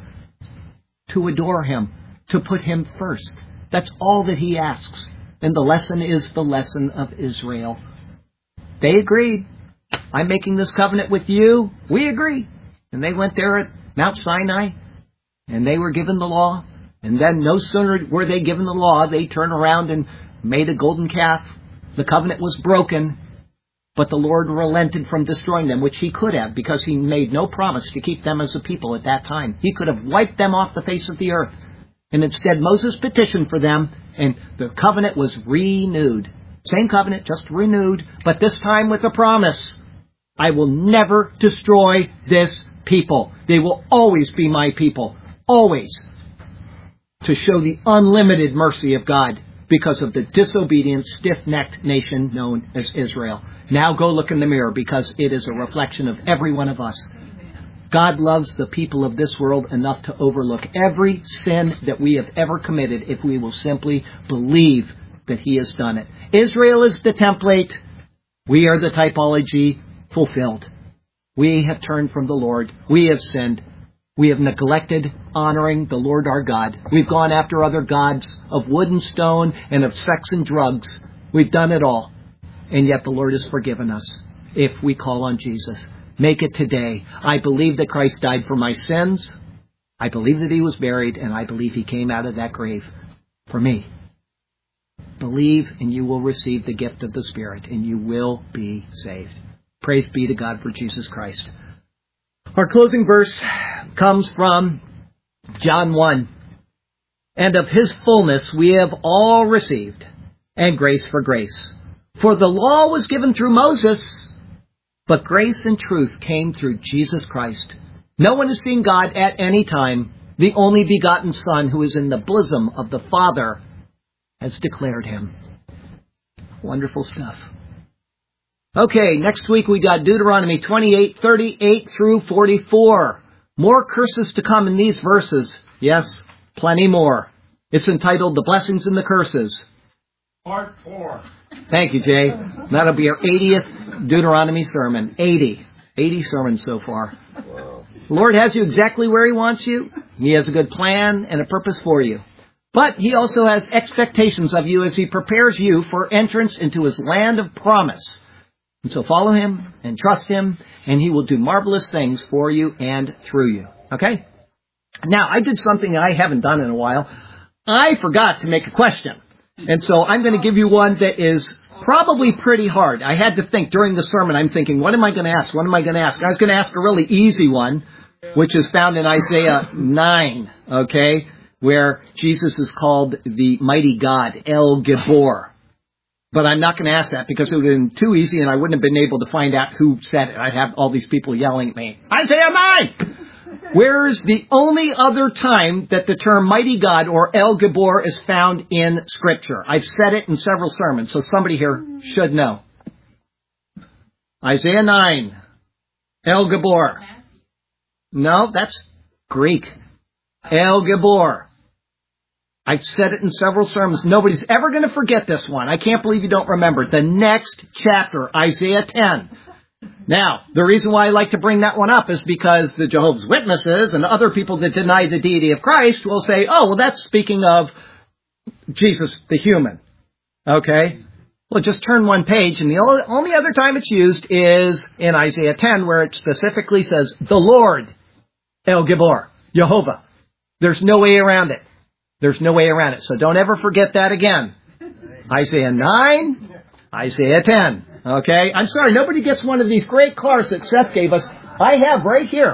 to adore Him, to put Him first. That's all that He asks. And the lesson is the lesson of Israel. They agreed. I'm making this covenant with you. We agree. And they went there at Mount Sinai, and they were given the law. And then no sooner were they given the law, they turned around and made a golden calf. The covenant was broken. But the Lord relented from destroying them, which He could have, because He made no promise to keep them as a people at that time. He could have wiped them off the face of the earth. And instead, Moses petitioned for them, and the covenant was renewed. Same covenant, just renewed, but this time with a promise. I will never destroy this people. They will always be my people. Always. To show the unlimited mercy of God because of the disobedient, stiff-necked nation known as Israel. Now go look in the mirror, because it is a reflection of every one of us. God loves the people of this world enough to overlook every sin that we have ever committed if we will simply believe that He has done it. Israel is the template. We are the typology fulfilled. We have turned from the Lord. We have sinned. We have neglected honoring the Lord our God. We've gone after other gods of wood and stone and of sex and drugs. We've done it all. And yet the Lord has forgiven us if we call on Jesus. Make it today. I believe that Christ died for my sins. I believe that He was buried, and I believe He came out of that grave for me. Believe, and you will receive the gift of the Spirit, and you will be saved. Praise be to God for Jesus Christ. Our closing verse comes from John 1. And of His fullness we have all received, and grace for grace. For the law was given through Moses, but grace and truth came through Jesus Christ. No one has seen God at any time. The only begotten Son, who is in the bosom of the Father, has declared Him. Wonderful stuff. Okay, next week we got Deuteronomy 28, 38 through 44. More curses to come in these verses. Yes, plenty more. It's entitled The Blessings and the Curses. Part 4. Thank you, Jay. That'll be our 80th Deuteronomy sermon. 80 sermons so far. Wow. The Lord has you exactly where He wants you. He has a good plan and a purpose for you. But He also has expectations of you as He prepares you for entrance into His land of promise. And so follow Him and trust Him, and He will do marvelous things for you and through you. Okay? Now, I did something I haven't done in a while. I forgot to make a question. And so I'm going to give you one that is probably pretty hard. I had to think during the sermon. I'm thinking, what am I going to ask? What am I going to ask? I was going to ask a really easy one, which is found in Isaiah 9, okay, where Jesus is called the mighty God, El Gibor. But I'm not going to ask that because it would have been too easy and I wouldn't have been able to find out who said it. I'd have all these people yelling at me, Isaiah 9! Where's the only other time that the term mighty God or El Gibor is found in Scripture? I've said it in several sermons, so somebody here should know. Isaiah 9. El Gibor. No, that's Greek. El Gibor. I've said it in several sermons. Nobody's ever going to forget this one. I can't believe you don't remember. The next chapter, Isaiah 10. Now, the reason why I like to bring that one up is because the Jehovah's Witnesses and other people that deny the deity of Christ will say, oh, well, that's speaking of Jesus, the human. Okay? Well, just turn one page, and the only other time it's used is in Isaiah 10, where it specifically says, the Lord, El Gibor, Jehovah. There's no way around it. There's no way around it. So don't ever forget that again. Isaiah 9, Isaiah 10. Okay? I'm sorry, nobody gets one of these great cars that Seth gave us. I have right here.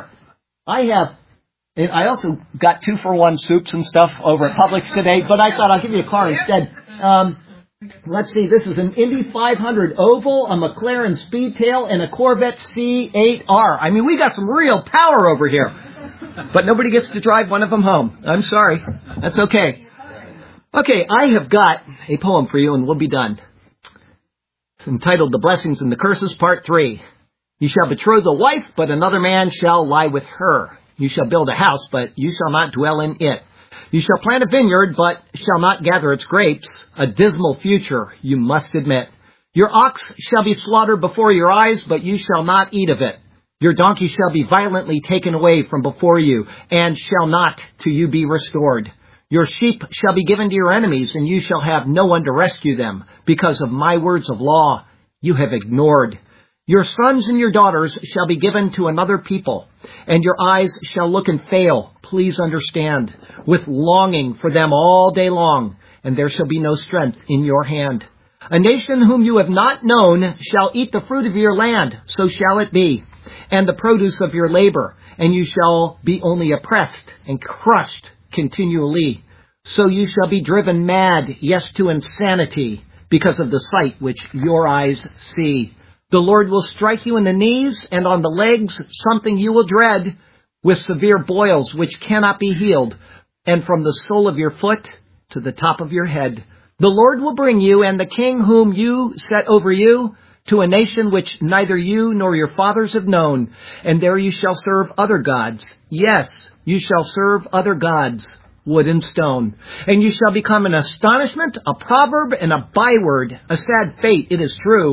And I also got 2-for-1 soups and stuff over at Publix today, but I thought I'll give you a car instead. Let's see, this is an Indy 500 Oval, a McLaren Speedtail, and a Corvette C8R. I mean, we got some real power over here. But nobody gets to drive one of them home. I'm sorry. That's okay. Okay, I have got a poem for you, and we'll be done. It's entitled The Blessings and the Curses, Part 3. You shall betroth a wife, but another man shall lie with her. You shall build a house, but you shall not dwell in it. You shall plant a vineyard, but shall not gather its grapes. A dismal future, you must admit. Your ox shall be slaughtered before your eyes, but you shall not eat of it. Your donkey shall be violently taken away from before you, and shall not to you be restored. Your sheep shall be given to your enemies, and you shall have no one to rescue them, because of my words of law you have ignored. Your sons and your daughters shall be given to another people, and your eyes shall look and fail, please understand, with longing for them all day long, and there shall be no strength in your hand. A nation whom you have not known shall eat the fruit of your land, so shall it be, and the produce of your labor, and you shall be only oppressed and crushed continually. So you shall be driven mad, yes, to insanity, because of the sight which your eyes see. The Lord will strike you in the knees and on the legs, something you will dread, with severe boils which cannot be healed, and from the sole of your foot to the top of your head. The Lord will bring you and the king whom you set over you to a nation which neither you nor your fathers have known, and there you shall serve other gods. Yes, you shall serve other gods, wood and stone. And you shall become an astonishment, a proverb, and a byword, a sad fate, it is true,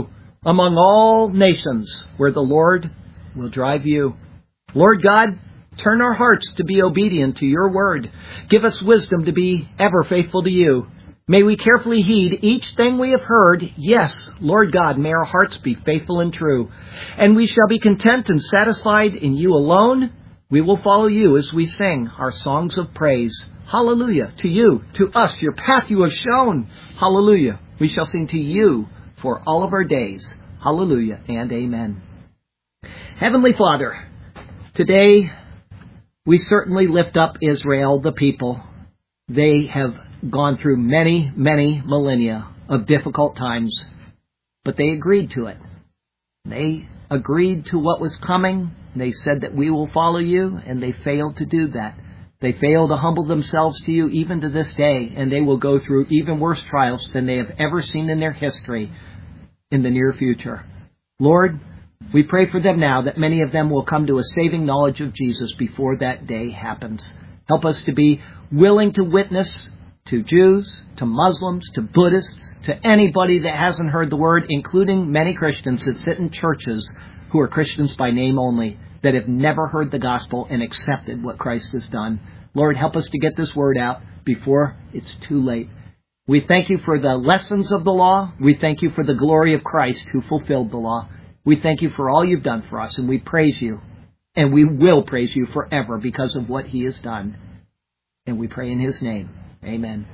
among all nations where the Lord will drive you. Lord God, turn our hearts to be obedient to your word. Give us wisdom to be ever faithful to you. May we carefully heed each thing we have heard. Yes, Lord God, may our hearts be faithful and true. And we shall be content and satisfied in you alone. We will follow you as we sing our songs of praise. Hallelujah to you, to us, your path you have shown. Hallelujah. We shall sing to you for all of our days. Hallelujah and amen. Heavenly Father, today we certainly lift up Israel, the people. They have gone through many, many millennia of difficult times, but they agreed to it. They agreed to what was coming. They said that we will follow you, and they failed to do that. They failed to humble themselves to you even to this day, and they will go through even worse trials than they have ever seen in their history in the near future. Lord, we pray for them now that many of them will come to a saving knowledge of Jesus before that day happens. Help us to be willing to witness to Jews, to Muslims, to Buddhists, to anybody that hasn't heard the word, including many Christians that sit in churches who are Christians by name only, that have never heard the gospel and accepted what Christ has done. Lord, help us to get this word out before it's too late. We thank you for the lessons of the law. We thank you for the glory of Christ who fulfilled the law. We thank you for all you've done for us, and we praise you. And we will praise you forever because of what he has done. And we pray in his name. Amen.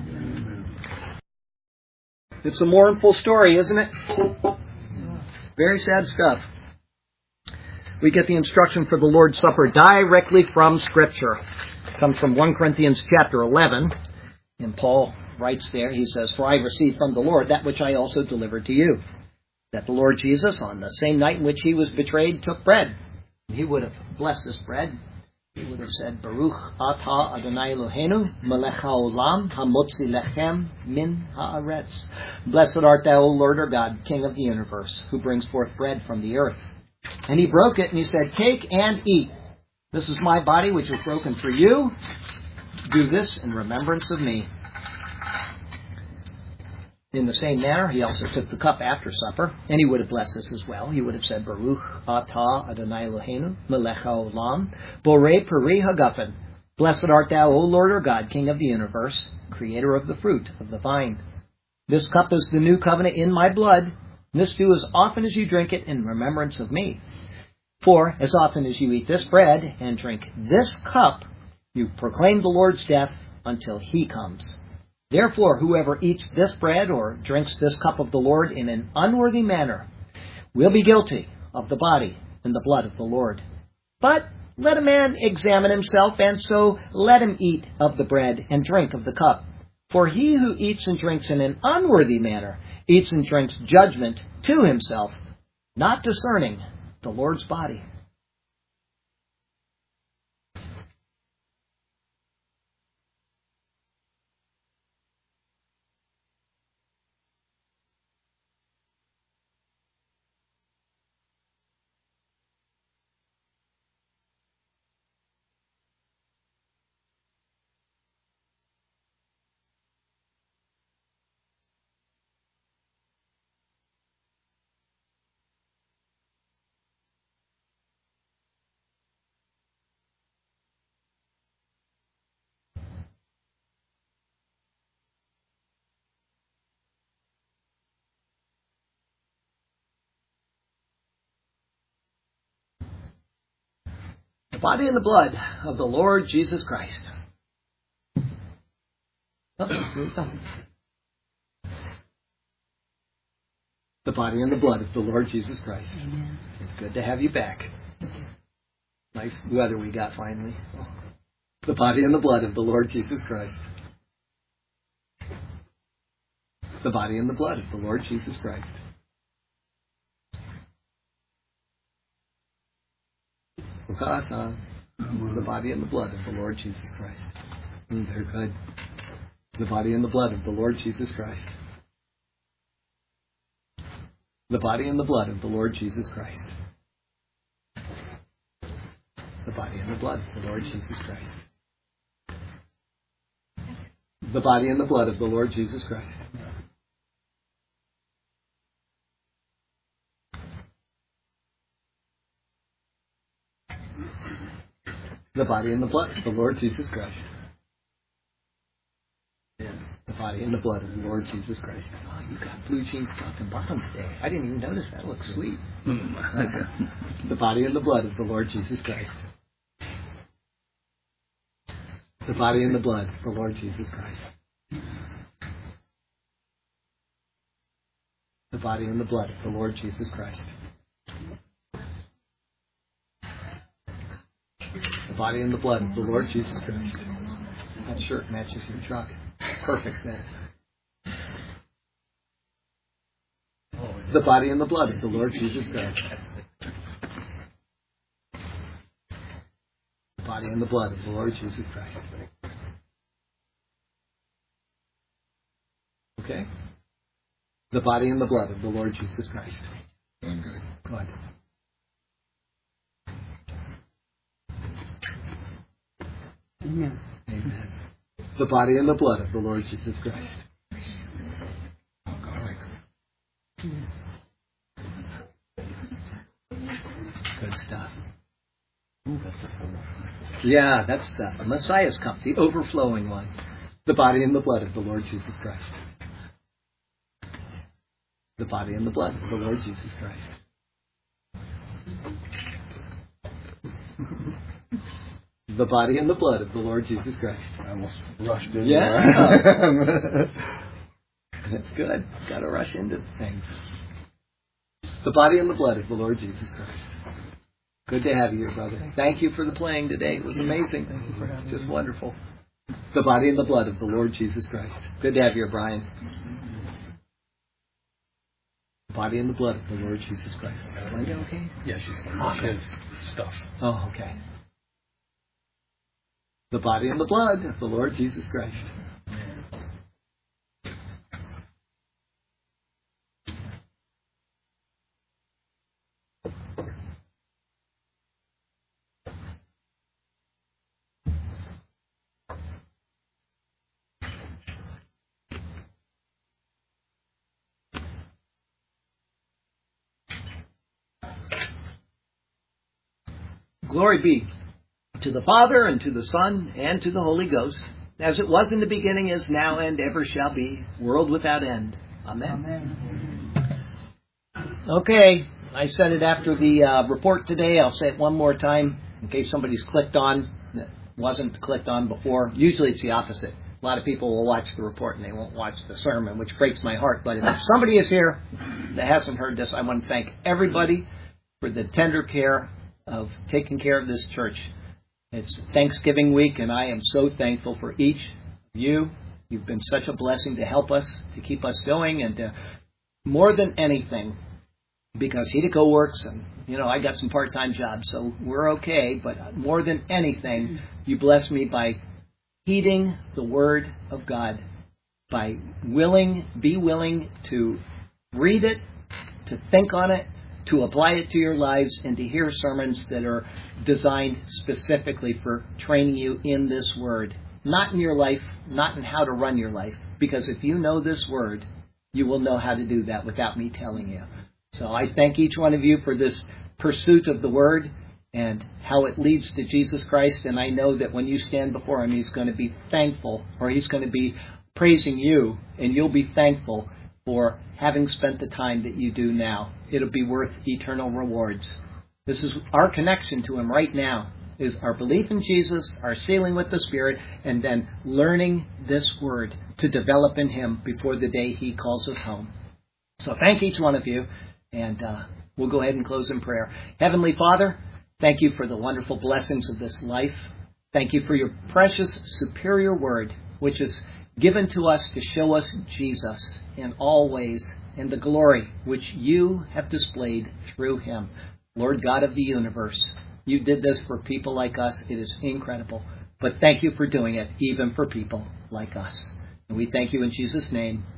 It's a mournful story, isn't it? Very sad stuff. We get the instruction for the Lord's Supper directly from Scripture. It comes from 1 Corinthians chapter 11. And Paul writes there, he says, "For I received from the Lord that which I also delivered to you, that the Lord Jesus, on the same night in which he was betrayed, took bread. He would have blessed this bread. He would have said, Baruch atah Adonai Eloheinu, melech haolam, hamotzi lechem min haaretz. Blessed art thou, O Lord our God, King of the universe, who brings forth bread from the earth. And he broke it, and he said, Take and eat. This is my body, which was broken for you. Do this in remembrance of me." In the same manner, he also took the cup after supper, and he would have blessed this as well. He would have said, Baruch atah Adonai Eloheinu, melech haolam, borei peri hagafen. Blessed art thou, O Lord our God, King of the universe, creator of the fruit of the vine. This cup is the new covenant in my blood. This do as often as you drink it in remembrance of me. For as often as you eat this bread and drink this cup, you proclaim the Lord's death until he comes. Therefore, whoever eats this bread or drinks this cup of the Lord in an unworthy manner will be guilty of the body and the blood of the Lord. But let a man examine himself, and so let him eat of the bread and drink of the cup. For he who eats and drinks in an unworthy manner eats and drinks judgment to himself, not discerning the Lord's body. The body and the blood of the Lord Jesus Christ. The body and the blood of the Lord Jesus Christ. Amen. It's good to have you back. Nice weather we got finally. The body and the blood of the Lord Jesus Christ. The body and the blood of the Lord Jesus Christ. The body and the blood of the Lord Jesus Christ. Very good. The body and the blood of the Lord Jesus Christ. The body and the blood of the Lord Jesus Christ. The body and the blood of the Lord Jesus Christ. The body and the blood of the Lord Jesus Christ. The body and the blood of the Lord Jesus Christ. The body and the blood of the Lord Jesus Christ. Oh, you got blue jeans top and bottom today. I didn't even notice that. Looks sweet. The body and the blood of the Lord Jesus Christ. The body and the blood of the Lord Jesus Christ. The body and the blood of the Lord Jesus Christ. The body and the blood of the Lord Jesus Christ. That shirt matches your truck. Perfect fit. The body and the blood of the Lord Jesus Christ. The body and the blood of the Lord Jesus Christ. Okay? The body and the blood of the Lord Jesus Christ. Good. Amen. Amen. The body and the blood of the Lord Jesus Christ. Good stuff. Ooh, that's a full one. Yeah, that's the Messiah's cup, the overflowing one. The body and the blood of the Lord Jesus Christ. The body and the blood of the Lord Jesus Christ. The body and the blood of the Lord Jesus Christ. I almost rushed in. Yeah. That's good. Got to rush into things. The body and the blood of the Lord Jesus Christ. Good to have you here, brother. Thank you for the playing today. It was amazing. Thank you for It's just wonderful. The body and the blood of the Lord Jesus Christ. Good to have you here, Brian. The body and the blood of the Lord Jesus Christ. Are you okay? Yeah, she's fine. Okay. She has stuff. Oh, okay. The body and the blood of the Lord Jesus Christ. Glory be to the Father, and to the Son, and to the Holy Ghost, as it was in the beginning, is now, and ever shall be, world without end. Amen. Okay, I said it after the report today. I'll say it one more time in case somebody's clicked on that wasn't clicked on before. Usually it's the opposite. A lot of people will watch the report and they won't watch the sermon, which breaks my heart. But if somebody is here that hasn't heard this, I want to thank everybody for the tender care of taking care of this church. It's Thanksgiving week, and I am so thankful for each of you. You've been such a blessing to help us, to keep us going, and more than anything, because Hideko works, and I got some part-time jobs, so we're okay. But more than anything, you bless me by heeding the Word of God, by be willing to read it, to think on it, to apply it to your lives, and to hear sermons that are designed specifically for training you in this Word. Not in your life, not in how to run your life. Because if you know this Word, you will know how to do that without me telling you. So I thank each one of you for this pursuit of the Word and how it leads to Jesus Christ. And I know that when you stand before Him, He's going to be thankful, or He's going to be praising you, and you'll be thankful for having spent the time that you do now. It'll be worth eternal rewards. This is our connection to Him right now, is our belief in Jesus, our sealing with the Spirit, and then learning this Word to develop in Him before the day He calls us home. So thank each one of you, and we'll go ahead and close in prayer. Heavenly Father, thank you for the wonderful blessings of this life. Thank you for your precious, superior Word, which is given to us to show us Jesus in all ways, and the glory which you have displayed through Him. Lord God of the universe, you did this for people like us. It is incredible. But thank you for doing it, even for people like us. And we thank you in Jesus' name.